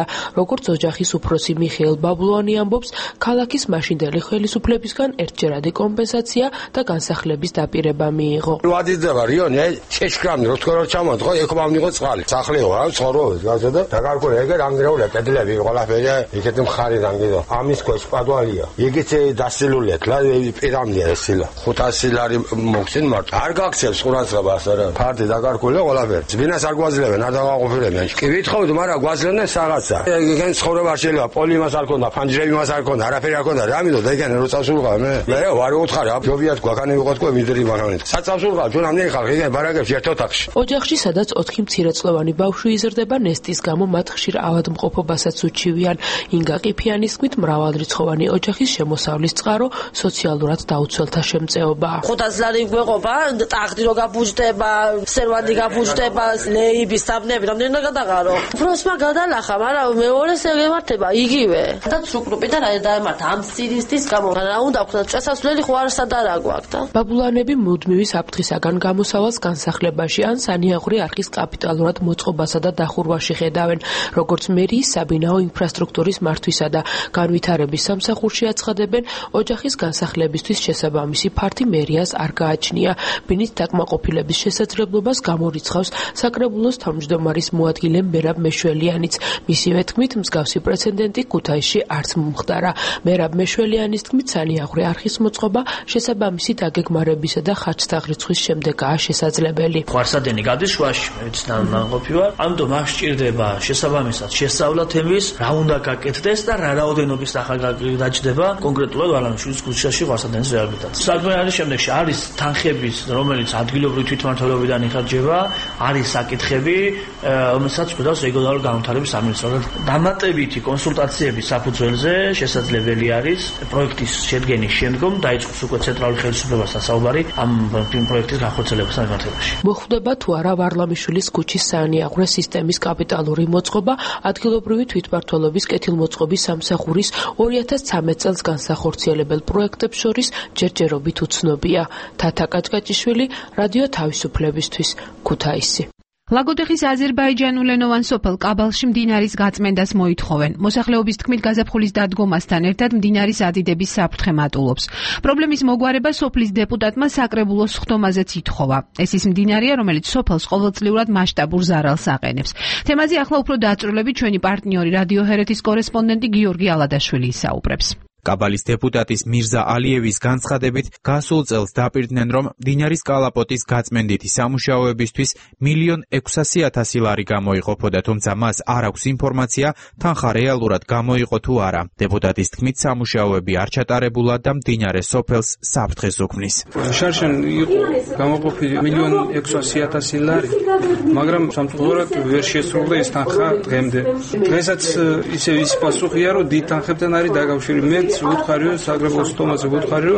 [SPEAKER 19] როგორც ოჯახის უფროსი მიხეილ ბაბლუანი ამბობს, ქალაქის მაშინდელი ხელისუფლებისგან ერთჯერადი კომპენსაცია და განსახლების დაპირება მიიღო.
[SPEAKER 21] ვადიდება რიონი, შეშკრამი, რო თქო რო ჩამოწყო, ეკო მომიღო წყალი. სახლეო, რა ცხოვრობ, გაზედა. დაგარკვე ეგ რანგრეულია, კედლები, ყველაფერი, იქეთ მხარი რანგიდო. ამის ქვეშ პადვალია. იგიც დასილულია, კლა პირამდე ესილა. ხუთასი ლარი მოგცენ მარტო. არ გაქცევს ყურანსღებას არა. ფარდი დაგარკვეულია ყველაფერი. ძვინას არ გვაძლევენ, არ დავაყოფილებენ. კი ვითხოვდი, მაგრამ გვაძლევენ საღაცა. ეგენ ცხოვრება არ შეიძლება, პოლი იმას არ ქონდა, ფანჯრები იმას არ ქონდა, არაფერი არ ქონდა. რა მინდოდა ეგენ რო წავსულყავ მე? მე ვარ უთხარი, აფიობიათ გვაგანი ვიყოთ ყო მიდრი მაგანით. საწავსულყავ ჩვენ ამდენი ხალხი ეგენ ბარაგებში ერთ ოთახში.
[SPEAKER 19] ოჯახში, სადაც ოთხი მცირეწლოვანი ბავშვი იზრდება, ნესტის გამო მათ ხშირ ავადმყოფობასაც უჩივიან. ინგა ყიფიანის თქმით, მრავალრიცხოვანი ოჯახის შემოსავლის წყარო სოციალურად დაუცველთა შემწეობაა.
[SPEAKER 10] ხუთას ლარი გვეყოფა, ტახტი რო გაბუჯდება, სერვანტი გაბუჯდება, ლეიბი, საბნები, რამდენი უნდა გადაღარო. უფროსმა გადალახა, მაგრამ მეორეს ეგემართება იგივე. და სუკრუპიდან რა დაემართა ამ სირისთვის გამო. რა უნდა ვქნა, წესასვლელი ხო არასად არ აგვაქვს და.
[SPEAKER 19] ბაბულანები მუდმივი საფრთხისაგან გამოსავალს განსახლებაში ან სანიაღვრე არხის კაპიტალურად მოწყობასა და დახურვაში ხედავენ, როგორც მერიის საბინაო ინფრასტრუქტურის მართვისა და განვითარების სამსახურში აცხადებენ, ოჯახის განსახლებისთვის შესაბამისი ფართი მერიას არ გააჩნია. ბინით დაკმაყოფილების შესაძლებლობას გამორიცხავს საკრებულოს თავმჯდომარის მოადგილე მერაბ მეშველიანიც. მისივე თქმით, მსგავსი პრეცედენტი ქუთაისში არც მომხდარა. მერაბ მეშველიანის თქმით, სანიაღვრე არხის მოწყობა შესაბამისი დაგეგმარებისა და ხარჯთაღრიცხვის შემდეგაა შესაძლებელი.
[SPEAKER 22] ხარსადენი გადის შუაში, მეც ნაყოფი ვარ. ამიტომ არ სჭირდება შესაბამისად შესწავლა თემის, რა უნდა გაკეთდეს და რა რაოდენობის ახალ დაჭდება კონკრეტულად ვალამიშვილის ქუჩაში ხარსადენის რეაბილიტაცია. საქმე არის შემდეგში, არის თანხების, რომელიც ადგილობრივი თვითმმართველობიდან იხარჯება, არის საკითხები, რომელსაც გვდავს რეგიონალური განვითარების სამინისტროს. დამატებითი კონსულტაციების საფუძველზე შესაძლებელი არის პროექტის შედგენის შემდგომ დაიწყოს უკვე ცენტრალური ხელისუფლებასთან საუბარი ამ პროექტის განხორციელებასთან მიმართებაში.
[SPEAKER 19] მოხვდება თუ არა ვარლამიშვილის ქუჩის სანიაღვრე სისტემის კაპიტალური მოწყობა ადგილობრივი თვითმმართველობის კეთილმოწყობის სამსახურის ორი ათას ცხრამეტ წელს განსახორციელებელ პროექტებს შორის ჯერჯერობით უცნობია. თათა კაჭკაჭიშვილი, რადიო თავისუფლებისთვის, ქუთაისი.
[SPEAKER 18] ლაგოდეხის აზერბაიჯანულენოვან სოფელ კაბალში მდინარის გაწმენდას მოითხოვენ. მოსახლეობის თქმით, გაზაფხულის დადგომასთან ერთად მდინარის ადიდების საფრთხე მატულობს. პრობლემის მოგვარება სოფლის დეპუტატმა საკრებულოს ხდომაზეც ითხოვა. ეს ის მდინარია, რომელიც სოფელს ყოველწლიურად მასშტაბურ ზარალს აყენებს. თემაზე ახლა უფრო დაწვრილებით ჩვენი პარტნიორი რადიო ჰერეთის კორესპონდენტი გიორგი ალადაშვილი ისაუბრებს.
[SPEAKER 23] კაბალის დეპუტატის მირზა ალიევის განცხადებით, გასულ წელს დაპირდნენ, რომ მდინარის კალაპოტის გაწმენდითი სამუშაოებისთვის მილიონ ექვსასი ათასი ლარი გამოიყოფოდა, თუმცა მას არ აქვს ინფორმაცია, თანხა რეალურად გამოიყო თუ არა. დეპუტატის თქმით, სამუშაოები არ ჩატარებულა და მდინარე სოფელს საფრთხეს უქმნის.
[SPEAKER 24] შარშან იყო გამოყოფილი მილიონ ექვსასი ათასი ლარი, მაგრამ სამწუხაროდ ვერ შესრულდა ეს თანხა დღემდე. დღესაც ისე ის პასუხია, რომ დიდ თანხებთან არის დაკავშირებული. ვუთხარიო საკრებულოს თომაზე ვუთხარიო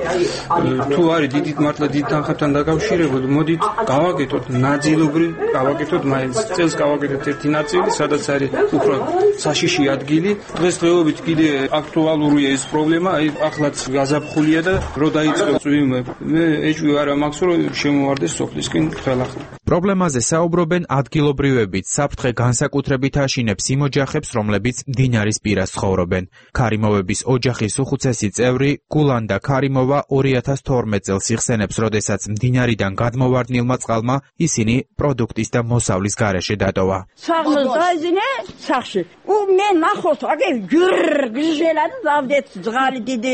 [SPEAKER 24] თუ არის დიდით მართლა დიდ თანხებთან დაკავშირებული, მოდით გავაკეთოთ ნაწილობრივ, გავაკეთოთ მაინც წელს გავაკეთოთ ერთი ნაწილი, სადაც არის უფრო საშიში ადგილი. დღესდღეობით კიდე აქტუალურია ეს პრობლემა, აი ახლაც გაზაფხულია და რო დაიწყო წვიმე, მე ეჭვი არა მაქვს, რომ შემოვარდეს სოფლისკენ ხელახლა.
[SPEAKER 23] პრობლემაზე საუბრობენ ადგილობრივებით, საფრთხე განსაკუთრებით აშინებს იმ ოჯახებს, რომლებიც მდინარის პირას ცხოვრობენ. ქარიმოვების ოჯახის უხუცესი წევრი გულანდა ქარიმოვა ორი ათას თორმეტ წელს იხსენებს, როდესაც მდინარიდან გადმოვარდნილმა წყალმა ისინი პროდუქტის და მოსავლის გარეშე დატოვა.
[SPEAKER 6] სახლს დაიძინე სახში. უ მე ნახოთ, აგე გრგჟელა და დავდეთ ძღალი დიდი.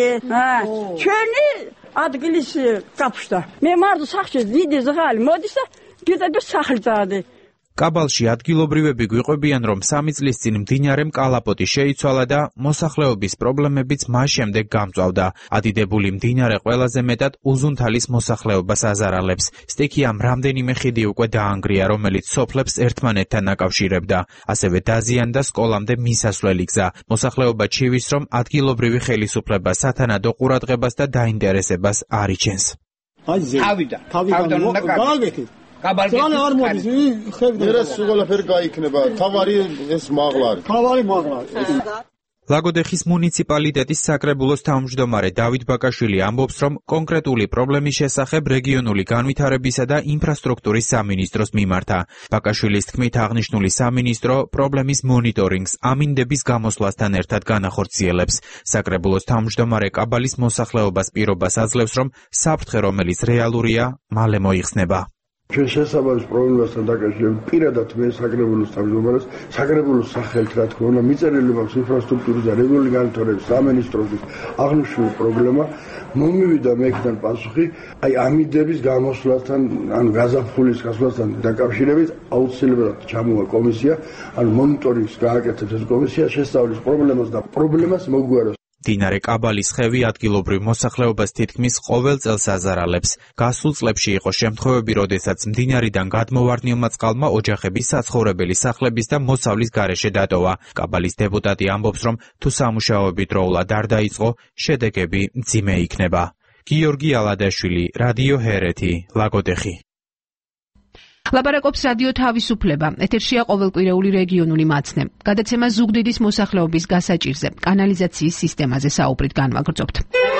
[SPEAKER 6] ჩვენი ადგილის კაფშტა. მე მარდ სახში დიდი ძღალი მოდის და გიდები სახლი წაადე.
[SPEAKER 23] კაბალში ადგილობრივები გვიყვებიან, რომ სამი წლის წინ მდინარემ კალაპოტი შეიცვალა და მოსახლეობის პრობლემებიც მას შემდეგ გამწვავდა. ადიდებული მდინარე ყველაზე მეტად უზუნთალის მოსახლეობას აზარალებს. სტიქიამ რამდენიმე ხიდი უკვე დაანგრია, რომელიც სოფლებს ერთმანეთთან აკავშირებდა. ასევე დაზიანდა სკოლამდე მისასვლელი გზა. მოსახლეობა ჩივის, რომ ადგილობრივი ხელისუფლება სათანადო ყურადღებას და დაინტერესებას არ იჩენს.
[SPEAKER 25] თავიდან, თავიდან უნდა გააკეთოს.
[SPEAKER 26] კაბალგეთი არ მოდის, ხევი. ერას ყველაფერი გაიქნება. თავარი ეს მაღლა არის.
[SPEAKER 25] თავარი მაღლა.
[SPEAKER 23] ლაგოდეხის მუნიციპალიტეტის საკრებულოს თავმჯდომარე დავით ბაკაშვილი ამბობს, რომ კონკრეტული პრობლემის შესახებ რეგიონული განვითარებისა და ინფრასტრუქტურის სამინისტროს მიმართა. ბაკაშვილის თქმით, აღნიშნული სამინისტრო პრობლემის მონიტორინგს ამინდების გამოსვლასთან ერთად განახორციელებს. საკრებულოს თავმჯდომარე კაბალის მოსახლეობას პირობას აძლევს, რომ საფრთხე, რომელიც რეალურია, მალე მოიხსნება.
[SPEAKER 3] ჩვენ შესაბამის პრობლემასთან დაკავშირებით პირადად მე საკრებულოს თავმჯდომარეს საკრებულოს სახელით რა თქმა უნდა მიწერილი მაქვს ინფრასტრუქტურის და რეგიონული განვითარების სამინისტროსთვის აღნიშნული პრობლემა მომივიდა მექთან პასუხი აი ამინდების გამოსვლასთან ან გაზაფხულის გასვლასთან დაკავშირებით აუცილებლად ჩამოვა კომისია ან მონიტორინგს გააკეთებს ეს კომისია შესწავლის პრობლემას და პრობლემას მოგვაროს.
[SPEAKER 23] მდინარე კაბალის ხევი ადგილობრივ მოსახლეობას თითქმის ყოველ წელს აზარალებს. გასულ წლებში იყო შემთხვევები, როდესაც მდინარიდან გადმოვარდნილმა წყალმა ოჯახების საცხოვრებელი სახლების და მოსავლის გარეშე დატოვა. კაბალის დეპუტატი ამბობს, რომ თუ სამუშაოები დროულად არ დაიწყო, შედეგები მძიმე იქნება. გიორგი ალადაშვილი, რადიო ჰერეთი, ლაგოდეხი.
[SPEAKER 18] ლაპარაკობს რადიო თავისუფლება. ეთერშია ყოველკვირეული რეგიონული მაცნე. გადაცემა ზუგდიდის მოსახლეობის გასაჭირზე, კანალიზაციის სისტემაზე საუბრით განვაგრძობთ.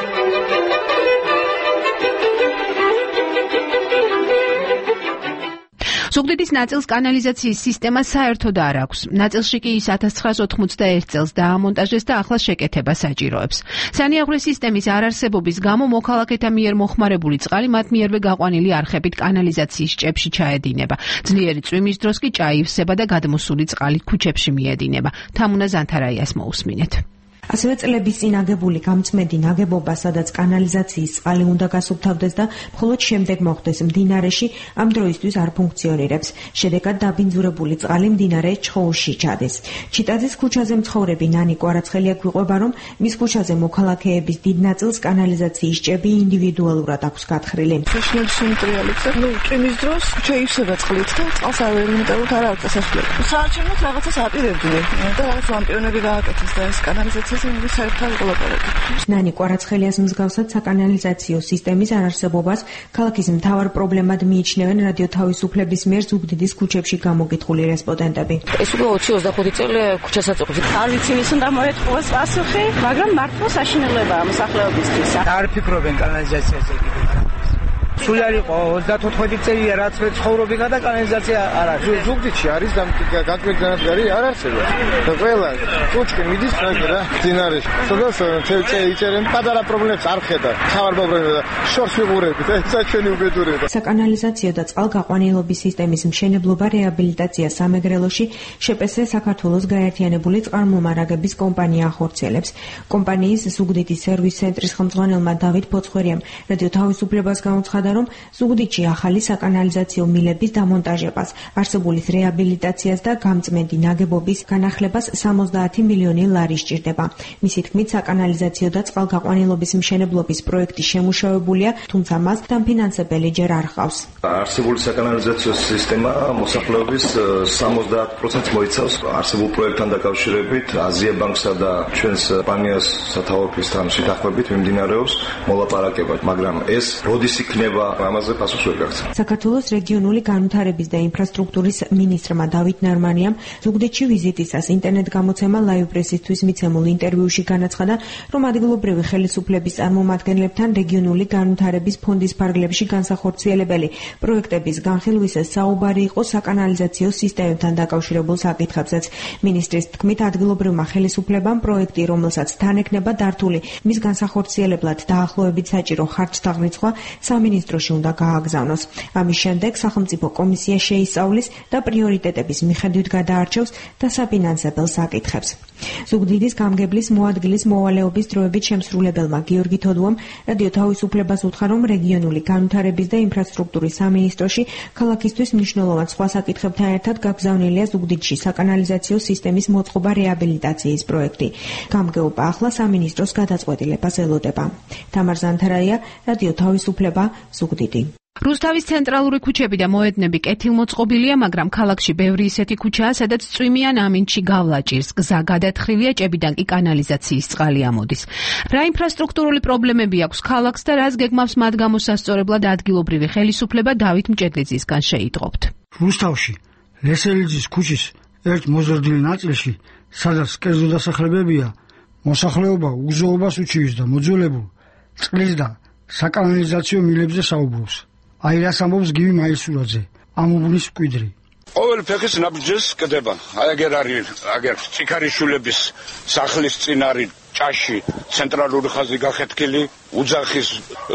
[SPEAKER 18] ზუგდიდის ნაწილს კანალიზაციის სისტემა საერთოდ არ აქვს. ნაწილში კი ის ათას ცხრაას ოთხმოცდაერთ წელს დაამონტაჟეს და ახლა შეკეთება საჭიროებს. სანიაღვრე სისტემის არარსებობის გამო მოქალაქეთა მიერ მოხმარებული წყალი მათ მიერვე გაყვანილი არხებით კანალიზაციის ჭებში ჩაედინება. ძლიერი წვიმის დროს კი ჭაივსება და გადმოსული წყალი ქუჩებში მიედინება. თამუნა ზანთარაიას მოусმინეთ.
[SPEAKER 4] ასევე წლების წინ აგებული გამწმედი ნაგებობა, სადაც კანალიზაციის წყალი უნდა გასუფთავდეს და მხოლოდ შემდეგ მოხვდეს მდინარეში, ამ დროისთვის არ ფუნქციონირებს. შედეგად დაბინძურებული წყალი მდინარე ჩხოუში ჩადეს. ჩიტაძის ქუჩაზე მცხოვრები ნანი კვარაცხელია გვიყვება, რომ მის ქუჩაზე მოქალაქეების დიდ ნაწილს კანალიზაციის ჭები ინდივიდუალურად აქვს გათხრილი.
[SPEAKER 7] ნუ წვიმის დროს შეივსება წყლით და წყალს არ ვერუნდებით, არ აქვს სასწრაფო. საარჩევნოდ რაღაცას აპირებდნენ და რაღაც ვამპირონები გააკეთეს და ეს კანალიზაცია
[SPEAKER 4] ნანი კვარაცხელიას მსგავსად საკანალიზაციო სისტემის არარსებობას ქალაქის მთავარ პრობლემად მიიჩნევენ რადიო თავისუფლების მიერ ზუგდიდის ქუჩებში გამოგითხული რესპონდენტები.
[SPEAKER 10] ეს უკვე ოცი ოცდახუთი წელი ქუჩასაც ყოფილი.
[SPEAKER 7] არ ვიცი ის უნდა მოეთხოვოს პასუხი, მაგრამ მართლა საშინელებაა მოსახლეობისთვის.
[SPEAKER 9] არ ფიქრობენ კანალიზაციაზე კიდევ. სულ არ იყო ოცდაოთხი წელია რაც მე ცხოვრობინა და კანალიზაცია არ არის.
[SPEAKER 11] ზუგდიდში არის გაკვეთ განადგარი არ არსებობს. და ყველა კუჩკი მიდის რა მდინარეში. სადაც თელწე იწერენ პატარა პრობლემებს არ ხედა. ხავარ პრობლემა და შორს ვიყურებით. ესა ჩვენი უბედურება.
[SPEAKER 4] საკანალიზაციო და წყალგაყვანილობის სისტემის მშენებლობა რეაბილიტაცია სამეგრელოში შეპესე საქართველოს გაერთიანებული წყალმომარაგების კომპანია ახორციელებს. კომპანიის ზუგდიდის სერვის ცენტრის ხელმძღვანელმა დავით ფოცხვერიამ რადიო თავისუფლებას გამოცხადა, რომ ზუგდიდში ახალი საკანალიზაციო მილების დამონტაჟებას, არსებულის რეაბილიტაციას და გამწმენდი ნაგებობის განახლებას სამოცდაათი მილიონი ლარი სჭირდება. მისი თქმით, საკანალიზაციო და წყალგაყვანილობის მშენებლობის პროექტი შემუშავებულია, თუმცა მას დამფინანსებელი ჯერ არ ჰყავს.
[SPEAKER 26] არსებული საკანალიზაციო სისტემა მოსახლეობის სამოცდაათ პროცენტს მოიცავს. არსებულ პროექტთან დაკავშირებით აზია ბანკსა და ჩვენს კომპანიას სათავეობისთან შეთანხმებით მიმდინარეობს მოლაპარაკება, მაგრამ ეს როდის იქნება ამაზე პასუხს ვერ გაგცემ.
[SPEAKER 4] საქართველოს რეგიონული განვითარების და ინფრასტრუქტურის მინისტრმა დავით ნარმანიამ ზუგდიდში ვიზიტისას ინტერნეტ გამოცემა ლაივ პრესისთვის მიცემულ ინტერვიუში განაცხადა, რომ ადგილობრივი ხელისუფლების წარმომადგენლებთან რეგიონული განვითარების ფონდის ფარგლებში განსახორციელებელი პროექტების განხილვისას საუბარი იყო საკანალიზაციო სისტემებთან დაკავშირებულ საკითხებზეც. მინისტრის თქმით, ადგილობრივმა ხელისუფლებამ პროექტი, რომელსაც თან ექნება დართული მის განსახორციელებლად დაახლოებით საჭირო ხარჯთა რიცხვა სამინისტროში უნდა გააგზავნოს. ამის შემდეგ სახელმწიფო კომისია შეისწავლის და პრიორიტეტების მიხედვით გადაარჩევს დასაფინანსებელ საკითხებს. ზუგდიდის გამგებლის მოადგილის მოვალეობის დროებით შემსრულებელმა გიორგი თოდუამ რადიო თავისუფლებას უთხრა, რომ რეგიონული განვითარების და ინფრასტრუქტურის სამინისტროში ქალაქისთვის მნიშვნელოვან სხვა საკითხებთან ერთად გაგზავნილია ზუგდიდში საკანალიზაციო სისტემის მოწყობა რეაბილიტაციის პროექტი. გამგეობა ახლა სამინისტროს გადაწყვეტილებას ელოდება. თამარ ზანთარაია, რადიო თავისუფლება, ზუგდიდი.
[SPEAKER 18] რუსთავის ცენტრალური ქუჩები და მოედნები კეთილმოწყობილია, მაგრამ ქალაქში ბევრი ისეთი ქუჩაა, სადაც წვიმიან ამინდში გავლა ჭირს, გზა გადათხრილია, ჭებიდან კი კანალიზაციის წყალი ამოდის. რა ინფრასტრუქტურული პრობლემები აქვს ქალაქს და რას გეგმავს მათ გამოსასწორებლად ადგილობრივი ხელისუფლება, დავით მჭედლიძისგან შეიტყობთ.
[SPEAKER 25] რუსთავში ლესელიძის ქუჩის ერთ მოზრდილი ნაწილში, სადაც კერძო დასახლებებია, მოსახლეობა უგზოობას უჩივის და მოძველებულ წყლის და საკანალიზაციო მილებზე საუბრობს. აი რას ამბობს გივი მაისურაძე, ამუბნის მკვიდრი.
[SPEAKER 2] ყოველ ფეხის ნაბიჯს კდება. აი აგერ არის, აგერ ციქარიშვილების სახლის წინ არის ჭაში ცენტრალური ხაზი გახეთქილი, უძახის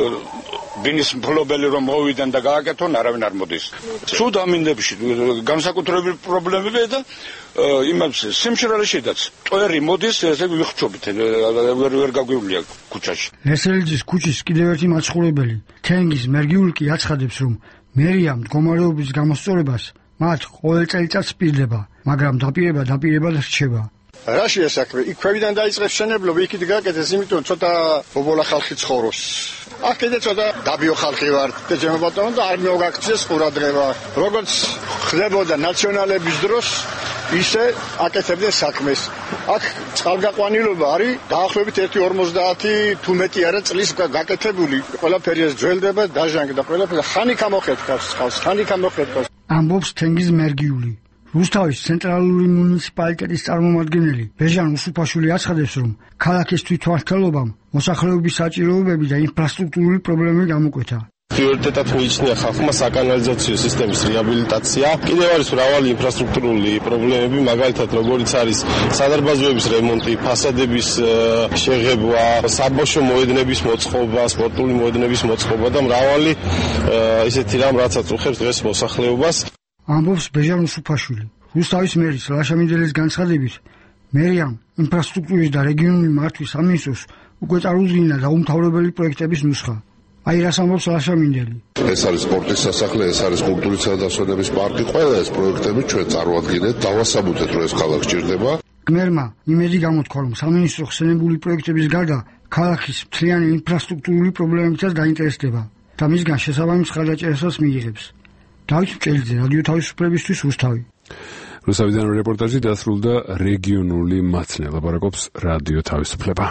[SPEAKER 2] ბინის მფლობელი რომ მოვიდნენ და გააკეთონ, არავინ არ მოდის. ცუდ ამინდებში განსაკუთრებული პრობლემებია და იმას სიმშრალეშიდაც ტვერი მოდის, ესე ვიხჩობით, ვერ ვერ გაგვივლია ქუჩაში.
[SPEAKER 25] ლესელიძის ქუჩის კიდევ ერთი მაცხოვრებელი, თენგიზ მერგიულკი აცხადებს, რომ მერია მდგომარეობის გამოსწორებას მათ ყოველ წელიწადს პირდება, მაგრამ დაპირება დაპირებად რჩება.
[SPEAKER 11] რაშია საქმე? იქ ქვევიდან დაიწყეს მშენებლობა, იქით გააკეთეს, იმიტომ ცოტა ბობოლა ხალხი ცხოვრობს. აქ კიდე ცოტა დაბიო ხალხი ვარ და ჩემო ბატონო და არ მოგაქცეს ყურადღება. როგორც ხდებოდა ნაციონალების დროს, ისე აკეთებდნენ საქმეს. აქ წყალგაყვანილობა არის დაახლოებით ერთი ორმოცდაათი თუ მეტი არა წლის გაკეთებული. ყველაფერი ეს ძველდება, დაჟანგდა ყველაფერი. ხანიკა მოხეთქავს წყალს, ხანიკა მოხეთქავს.
[SPEAKER 25] ამბობს თენგიზ მერგიული. რუსთავის ცენტრალური მუნიციპალიტეტის წარმომადგენელი ბეჟან უსუფაშვილი აცხადებს, რომ ქალაქის თვითმმართველობამ მოსახლეობის საჭიროებები და ინფრასტრუქტურული პრობლემები გამოკვეთა.
[SPEAKER 5] პრიორიტეტად მიიჩნია ხალხმა საკანალიზაციო სისტემის რეაბილიტაცია. კიდევ არის მრავალი ინფრასტრუქტურული პრობლემები, მაგალითად როგორიც არის სადარბაზოების რემონტი, ფასადების შეღებვა, საბავშვო მოედნების მოწყობა, სპორტული მოედნების მოწყობა და მრავალი ისეთი რამ, რასაც უხერხებს დღეს მოსახლეობას.
[SPEAKER 25] ამბობს ბეჟან უსუფაშვილი. რუსთავის მერის ლაშა მინდელის განცხადებით, მერიამ ინფრასტრუქტურის და რეგიონული მართვის სამინისტროს უკვე წარუდგინა დაუმთავრებელი პროექტების ნუსხა. აი რას ამბობს ლაშა მინდელი.
[SPEAKER 8] ეს არის სპორტის სასახლე, ეს არის კულტურისა და დასვენების პარკი, ყველა ეს პროექტები ჩვენ წარვადგენთ, დავასაბუთეთ, რომ ეს ქალაქ სჭირდება.
[SPEAKER 25] გმერმა იმედი გამოთქვა, რომ სამინისტრო ხსენებული პროექტების გარდა ქალაქის მთლიანი ინფრასტრუქტურული პრობლემებითაც დაინტერესდება და მისგან შესაბამის ხარდაჭერასაც მიიღებს. დავით მჭელიძე, რადიო თავისუფლებისთვის, რუსთავი.
[SPEAKER 1] რუსთავიდან რეპორტაჟი დასრულდა. რეგიონული მაცნე ლაპარაკობს რადიო თავისუფლება.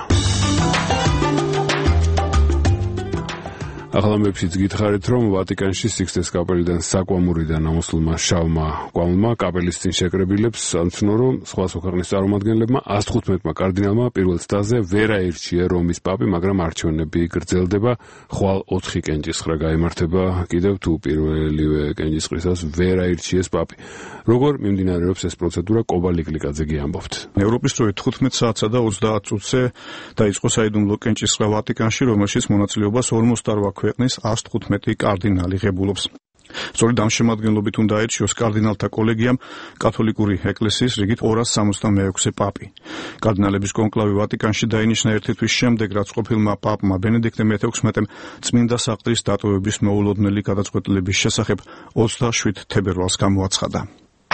[SPEAKER 1] ახალამბებშიც გითხარით, რომ ვატიკანში სიქსტეს კაპელიდან საკვამურიდან ამოსულმა შავმა კვამლმა კაპელის წინ შეკრებილებს ამცნო, რომ სხვა ქვეყნის წარმომადგენლებმა ას თხუთმეტმა კარდინალმა პირველ წდაზე ვერ აირჩია რომის პაპი, მაგრამ არჩევნები გრძელდება. ხვალ ოთხი კენჭისყრა გაიმართება კიდევ თუ პირველივე კენჭისყრისას ვერ აირჩიეს პაპი. როგორ მიმდინარეობს ეს პროცედურა, კობა ლიკლიკაძე ამბობთ.
[SPEAKER 12] ევროპის დროით თხუთმეტ საათსა და ოცდაათ წუთზე დაიწყო საიდუმლო კენჭისყრა ვატიკანში, რომელშიც მონაწილეობას ორმოცდაოთხ ქვეყნის ას თხუთმეტი კარდინალი ღებულობს. სწორედ ამ შემადგენლობით უნდა აირჩიოს კარდინალთა კოლეგიამ კათოლიკური ეკლესიის რიგით ორას სამოცდამეექვსე პაპი. კარდინალების კონკლავი ვატიკანში დაინიშნა ერთი თვის შემდეგ, რაც ყოფილმა პაპმა ბენედიქტე მეთექვსმეტემ წმინდა საყდრის დატოვების მოულოდნელი გადაწყვეტილების შესახებ ოცდაშვიდ თებერვალს გამოაცხადა.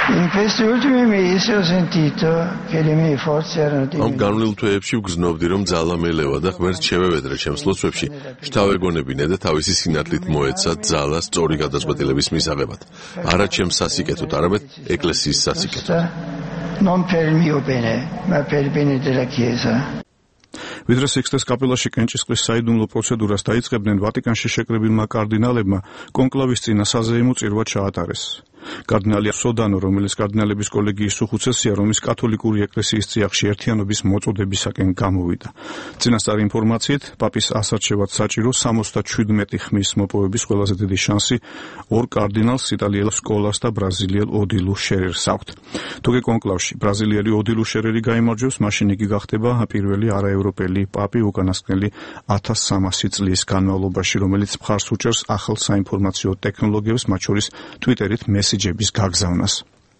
[SPEAKER 8] ამ განვლილ თვეებში ვგრძნობდი, რომ ძალა მელევა და ღმერთს შევევედრე ჩემს ლოცვებში, შთავეგონებინე და თავისი სინათლით მოეცა ძალა სწორი გადაწყვეტილების მისაღებად. არა ჩემს სასიკეთოდ, არამედ ეკლესიის სასიკეთოდ.
[SPEAKER 12] ვიდრე სიქსტეს კაპელაში კენჭისყრის საიდუმლო პროცედურას დაიწყებდნენ, ვატიკანში შეკრებილმა კარდინალებმა კონკლავის წინა საზეიმო წირვა ჩაატარეს. კარდინალი სოდანო, რომელიც კარდინალების კოლეგიის უხუცესია, რომის კათოლიკური ეკლესიის წიაღში ერთიანობის მოწოდებისაკენ გამოვიდა. წინასწარი ინფორმაციით, პაპის ასარჩევად საჭირო სამოცდაშვიდმეტი ხმის მოპოვების ყველაზე დიდი შანსი ორ კარდინალს, იტალიელ სკოლას და ბრაზილიელ ოდილუ შერერს აქვთ. თუკი კონკლავში ბრაზილიელი ოდილუ შერერი გაიმარჯვებს, მაშინ იგი გახდება პირველი არაევროპელი პაპი უკანასკნელი ათას სამასი წლის განმავლობაში, რომელიც მხარს უჭერს ახალ საინფორმაციო ტექნოლოგიებს, მათ შორის ტვიტერით მესიჯების გაგზავნას.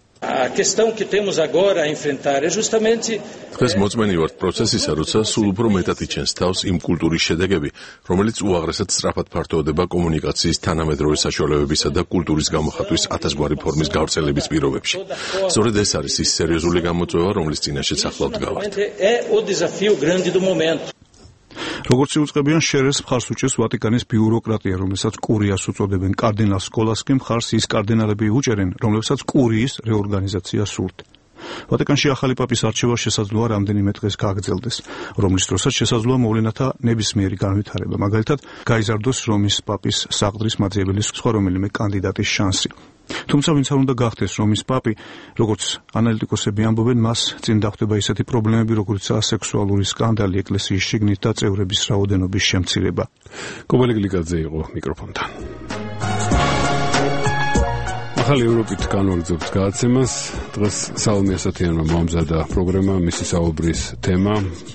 [SPEAKER 8] დღეს მოწმენი ვართ პროცესისა, როცა სულ უფრო მეტად იჩენს თავს იმ კულტურის შედეგები, რომელიც უაღრესად სწრაფად ფართოვდება კომუნიკაციის თანამედროვე საშუალებებისა და კულტურის გამოხატვის ათასგვარი ფორმის გავრცელების პირობებში. სწორედ ეს არის ის სერიოზული გამოწვევა, რომლის წინაშეც ახლა ვდგავართ.
[SPEAKER 12] როგორც იუწყებიან, შერერს მხარს უჭერს ვატიკანის ბიუროკრატია, რომელსაც კურიას უწოდებენ. კარდინალ სკოლას კი მხარს ის კარდინალები უჭერენ, რომლებსაც კურიის რეორგანიზაცია სურთ. ვატიკანში ახალი პაპის არჩევა შესაძლოა რამდენიმე დღეს გააგრძელდეს, რომლის დროსაც შესაძლოა მოვლენათა ნებისმიერი განვითარება, მაგალითად გაიზარდოს რომის პაპის საყდრის მაძიებლის სხვა რომელიმე კანდიდატის შანსი. თუმცა ვინც არ უნდა გახდეს რომის პაპი, როგორც ანალიტიკოსები ამბობენ, მას წინ დახვდება ისეთი პრობლემები, როგორიცაა სექსუალური სკანდალი, ეკლესიის შიგნით და წევრების რაოდენობის შემცირება.
[SPEAKER 1] კობალე გლიკაძე იყო მიკროფონთან. ახალი ევროპით განვაგრძობთ გადაცემას. დღეს სალომე ასათიანმა მომზადა პროგრამა, მისი საუბრის თემა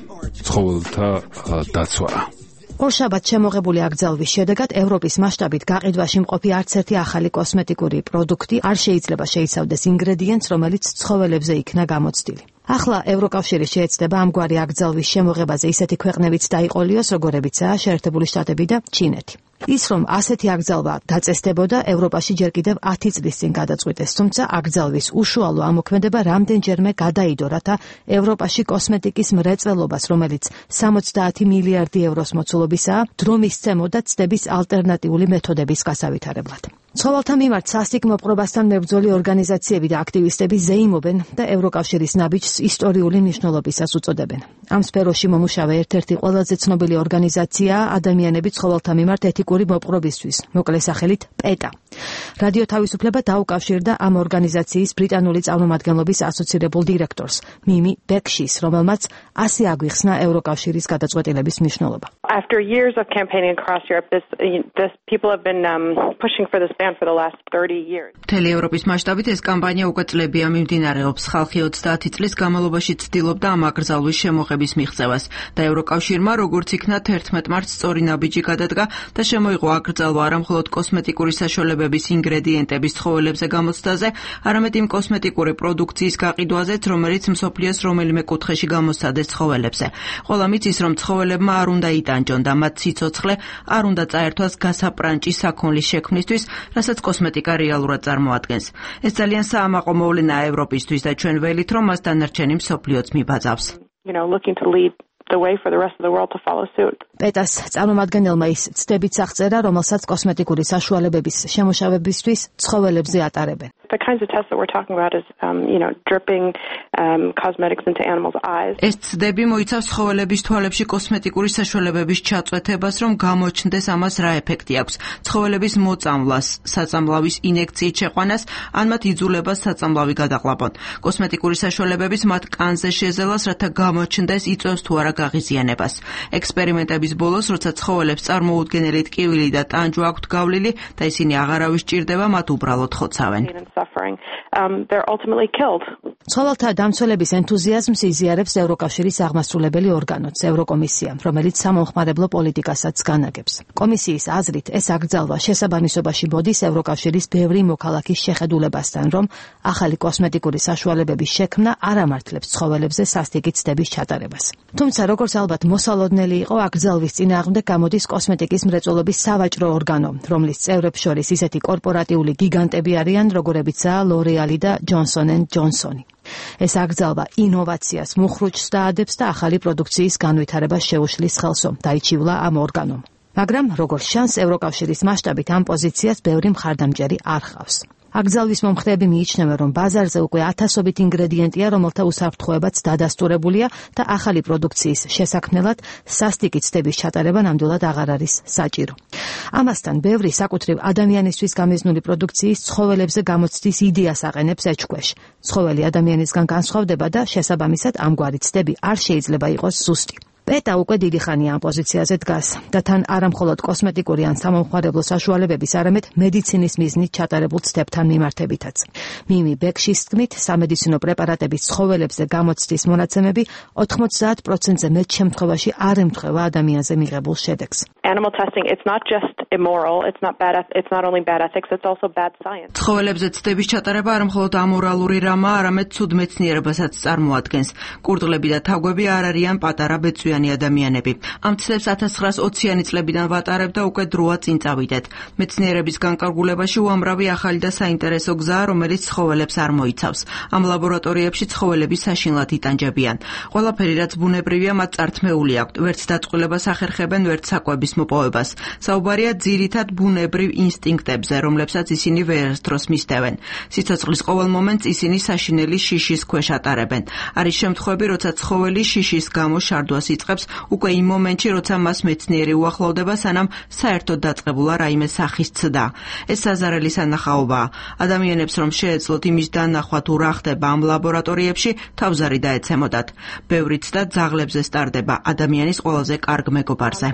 [SPEAKER 1] ცხოველთა დაცვა.
[SPEAKER 13] ორშაბათს შემოღებული აკრძალვის შედეგად ევროპის მასშტაბით გაყიდვაში მყოფი არც ერთი ახალი კოსმეტიკური პროდუქტი არ შეიძლება შეიცავდეს ინგრედიენტს, რომელიც ცხოველებზე იქნა გამოცდილი. ახლა ევროკავშირი შეეცდება ამგვარი აკრძალვის შემოღებაზე ისეთი ქვეყნებიც დაიყოლიოს, როგორებიცაა შეერთებული შტატები და ჩინეთი. ის რომ ასეთი აკრძალვა დაწესდებოდა, ევროპაში ჯერ კიდევ ათი წლის წინ გადაწყვიტეს, თუმცა აკრძალვის უშუალო ამოქმედება რამდენჯერმე გადაიდო, რათა ევროპაში კოსმეტიკის მრეწველობას, რომელიც სამოცდაათი მილიარდი ევროს მოცულობისაა, დრო მისცემოდა ცდების ალტერნატიული მეთოდების გასავითარებლად. ცხოველთა მიმართ სასტიკ მოპყრობასთან მებრძოლი ორგანიზაციები და აქტივისტები ზეიმობენ და ევროკავშირის ნაბიჯს ისტორიული მნიშვნელობისას უწოდებენ. ამ სფეროში მომუშავე ერთ-ერთი ყველაზე ცნობილი ორგანიზაციაა ადამიანები ცხოველთა მიმართ ეთიკური მოპყრობისთვის, მოკლე სახელით პეტა. რადიო თავისუფლება დაუკავშირდა ამ ორგანიზაციის ბრიტანული წარმომადგენლობის ასოცირებულ დირექტორს, მიმი ბეკშის, რომელმაც ასე აგვიხსნა ევროკავშირის გადაწყვეტილების მნიშვნელობა.
[SPEAKER 14] After years of campaigning across Europe, this, this people have been um, pushing for this ban for the last thirty years.
[SPEAKER 18] მთელი ევროპის მასშტაბით ეს კამპანია უკვე წლებია მიმდინარეობს. ხალხი ოცდაათი წლის განმავლობაში ცდილობდა ამ აკრძალვის შემოღების მიღწევას და ევროკავშირმა, როგორც იქნა თერთმეტ მარტს სწორი ნაბიჯი გადადგა და შემოიღო აკრძალვა არა მხოლოდ კოსმეტიკური საშუალებების ინგრედიენტების ცხოველებზე გამოცდაზე, არამედ იმ კოსმეტიკური პროდუქციის გაყიდვაზეც, რომელიც მსოფლიოს რომელიმე კუთხეში გამოსცადეს ცხოველებზე. ყველა მიცის, რომ ცხოველებმა არ უნდა იტანჯონ და მათ სიცოცხლე არ უნდა წაერთვას გასაპრანჭი საქონლის შექმნისთვის, რასაც კოსმეტიკა რეალურად წარმოადგენს. ეს ძალიან საამაყო მოვლენაა ევროპისთვის და ჩვენ ველით, რომ მას დანარჩენი მსოფლიოც მიბაძავს.
[SPEAKER 14] You know, looking to lead the way for the rest of the world to follow suit.
[SPEAKER 13] პეტას წარმომადგენელმა ის ცდებით აღწერა, რომელსაც კოსმეტიკური საშუალებების შემოშავებისთვის ცხოველებზე ატარებენ.
[SPEAKER 14] The kinds of tests that we're talking about is, um, you know, dripping um, cosmetics into animals' eyes.
[SPEAKER 18] ეს ცდები მოიცავს ცხოველების თვალებში კოსმეტიკური საშუალებების ჩაწვეთებას, რომ გამოჩნდეს ამას რა ეფექტი აქვს. ცხოველების მოწამვლას, საწამლავის ინექციით შეყვანას, ან მათ იძულებას საწამლავი გადაყლაპონ. კოსმეტიკური საშუალებების მათ კანზე შეზელას, რათა გამოჩნდეს იწვევს თუ არა გაღიზიანებას. ექსპერიმენტების ბოლოს, როცა ცხოველებს წარმოუდგენელი ტკივილი და ტანჯვა აქვთ გავლილი და ისინი აღარავის ჭირდება, მათ უბრალოდ ხოცავენ.
[SPEAKER 14] Um, they're ultimately killed.
[SPEAKER 13] ცხოველთა დამცველების ენთუზიაზმს იზიარებს ევროკავშირის აღმასრულებელი ორგანოც, ევროკომისია, რომელიც სამომხმარებლო პოლიტიკასაც განაგებს. კომისიის აზრით, ეს აკრძალვა შესაბამისობაში მოდის ევროკავშირის ბევრი მოქალაქის შეხედულებასთან, რომ ახალი კოსმეტიკური საშუალებების შექმნა არ ამართლებს ცხოველებზე სასტიკი ცდების ჩატარებას. თუმცა, როგორც ალბათ მოსალოდნელი იყო, აკრძალვის წინააღმდეგ გამოდის კოსმეტიკის მრეწველობის სავაჭრო ორგანო, რომლის წევრებს შორის ისეთი კორპორატიული გიგანტები არიან, როგორებიცაა ლორეალი და ჯონსონ ენდ ჯონსონი. ეს აკრძალვა ინოვაციას მუხრუჭს დაადებს და ახალი პროდუქციის განვითარებას შეუშლის ხელსო, დაიჩივლა ამ ორგანომ. მაგრამ, როგორც ჩანს, ევროკავშირის მასშტაბით ამ პოზიციას ბევრი მხარდამჭერი არ ჰყავს. აკრძალვის მომხრეები მიიჩნევენ, რომ ბაზარზე უკვე ათასობით ინგრედიენტია, რომელთა უსაფრთხოებაც დადასტურებულია და ახალი პროდუქციის შესაქმნელად სასტიკი ცდების ჩატარება ნამდვილად აღარ არის საჭირო. ამასთან, ბევრი საკუთრივ ადამიანისთვის გამიზნული პროდუქციის ცხოველებზე გამოცდის იდეას აყენებს ეჭქვეშ. ცხოველი ადამიანისგან განსხვავდება და შესაბამისად ამგვარი ცდები არ შეიძლება იყოს ზუსტი. პეტა უკვე დიდი ხანია ამ პოზიციაზე დგას და თან არა მხოლოდ კოსმეტიკური ან სამომხმარებლო საშუალებების, არამედ მედიცინის მიზნით ჩატარებულ ცდებთან მიმართებითაც. მიმი ბეკშის თქმით, სამედიცინო პრეპარატების ცხოველებზე გამოცდის მონაცემები ოთხმოცდაათ პროცენტზე მეტ შემთხვევაში არ ემთხვევა ადამიანზე მიღებულ შედეგს.
[SPEAKER 14] Animal testing, it's not just immoral, it's not bad, it's not only bad ethics, it's also bad science.
[SPEAKER 18] ცხოველებზე ცდების ჩატარება არ მხოლოდ ამორალური რამა, არამედ ცუდ მეცნიერებასაც წარმოადგენს. კურდღლები და თაგვები არ არიან პატარა ბეწვიანი ადამიანები. ამ ცდებს ათას ცხრაას ოციანი წლებიდან ვატარებ და უკვე დროა წინ წავიდეთ. მეცნიერების განკარგულებაში უამრავი ახალი და საინტერესო გზაა, რომელიც ცხოველებს არ მოიცავს. ამ ლაბორატორიებში ცხოველები საშინლად იტანჯებიან. ყველაფერი, რაც ბუნებრივია, მათ წართმეული აქვთ. ვერც დაწყვილებას ახერხებენ, ვერც საკვების მოპოვებას. საუბარია ძირითად ბუნებრივ ინსტინქტებზე, რომლებსაც ისინი ვერასდროს მისდევენ. სიცოცხლის ყოველ მომენტს ისინი საშინელი შიშის ქვეშ ატარებენ. არის შემთხვევები, როცა ცხოველი შიშის გამო შარდვას
[SPEAKER 15] იწყებს უკვე იმ მომენტში, როცა მას მეცნიერი უახლოვდება, სანამ საერთოდ დაწყებულა რაიმე სახის ცდა. ეს საზარელი სანახაობაა. ადამიანებს რომ შეეძლოთ იმის დანახვა თუ რა ხდება ამ ლაბორატორიებში, თავზარი დაეცემოდათ. ბევრი ცდა ძაღლებზე სტარდება ადამიანის ყველაზე კარგ მეგობარზე.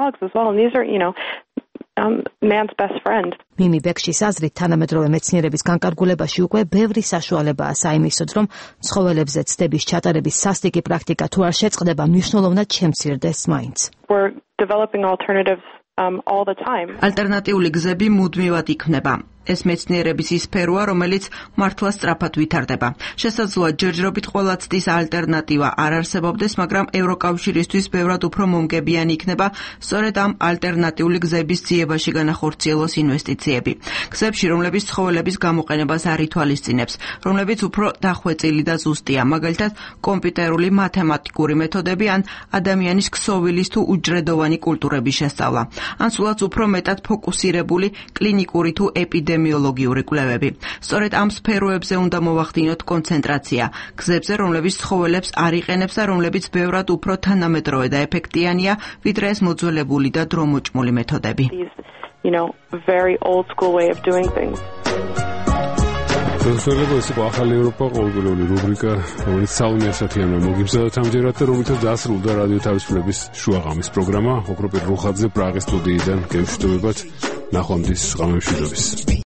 [SPEAKER 14] Um, man's best friend.
[SPEAKER 13] მიმი ბექშის აზრით, თანამედროვე მეცნიერების განკარგულებაში უკვე ბევრი საშუალებაა საიმისოდ, რომ ცხოველებზე ცდების ჩატარების სასტიკი პრაქტიკა თუ არ შეწყდება, მნიშვნელოვნად შემცირდეს მაინც.
[SPEAKER 14] We're developing alternatives um, all the time.
[SPEAKER 15] ალტერნატიული გზები მუდმივად იქმნება. ეს მეცნიერების ის სფეროა, რომელიც მართლა სწრაფად ვითარდება. შესაძლოა ჯერჯერობით ყველა ცდის ალტერნატივა არ არსებობდეს, მაგრამ ევროკავშირისთვის ბევრად უფრო მომგებიანი იქნება სწორედ ამ ალტერნატიული გზების ძიებაში განახორციელოს ინვესტიციები. გზებში, რომლებიც ცხოველების გამოყენებას არ ითვალისწინებს, რომლებიც უფრო დახვეწილი და ზუსტია, მაგალითად კომპიუტერული მათემატიკური მეთოდები ან ადამიანის ქსოვილის თუ უჯრედოვანი კულტურების შესწავლა. ან სულაც უფრო მეტად ფოკუსირებული კლინიკური თუ ეპიდემიოლოგიური კვლევები. სწორედ ამ სფეროებზე უნდა მოვახდინოთ კონცენტრაცია, გზებზე, რომლებიც ცხოველებს არ იყენებს და რომლებიც ბევრად უფრო თანამედროვე და ეფექტიანია, ვიდრე ეს მოძველებული და დრომოჭმული მეთოდები.
[SPEAKER 14] You know, very old school way of doing things.
[SPEAKER 1] პროფესორ ეს იყო ახალი ევროპა ყოველგვაროვანი რუბრიკა, რომელიც საუნი ასათიანო მოგიბზავნოთ ამჯერად და რომლითაც დასრულდა რადიო თავისუფლების შუაღამის პროგრამა. ოქროპირ რუხაძე პრაღის სტუდიიდან გემშვიდობებად, ნახვამდის ღამემშვიდობის.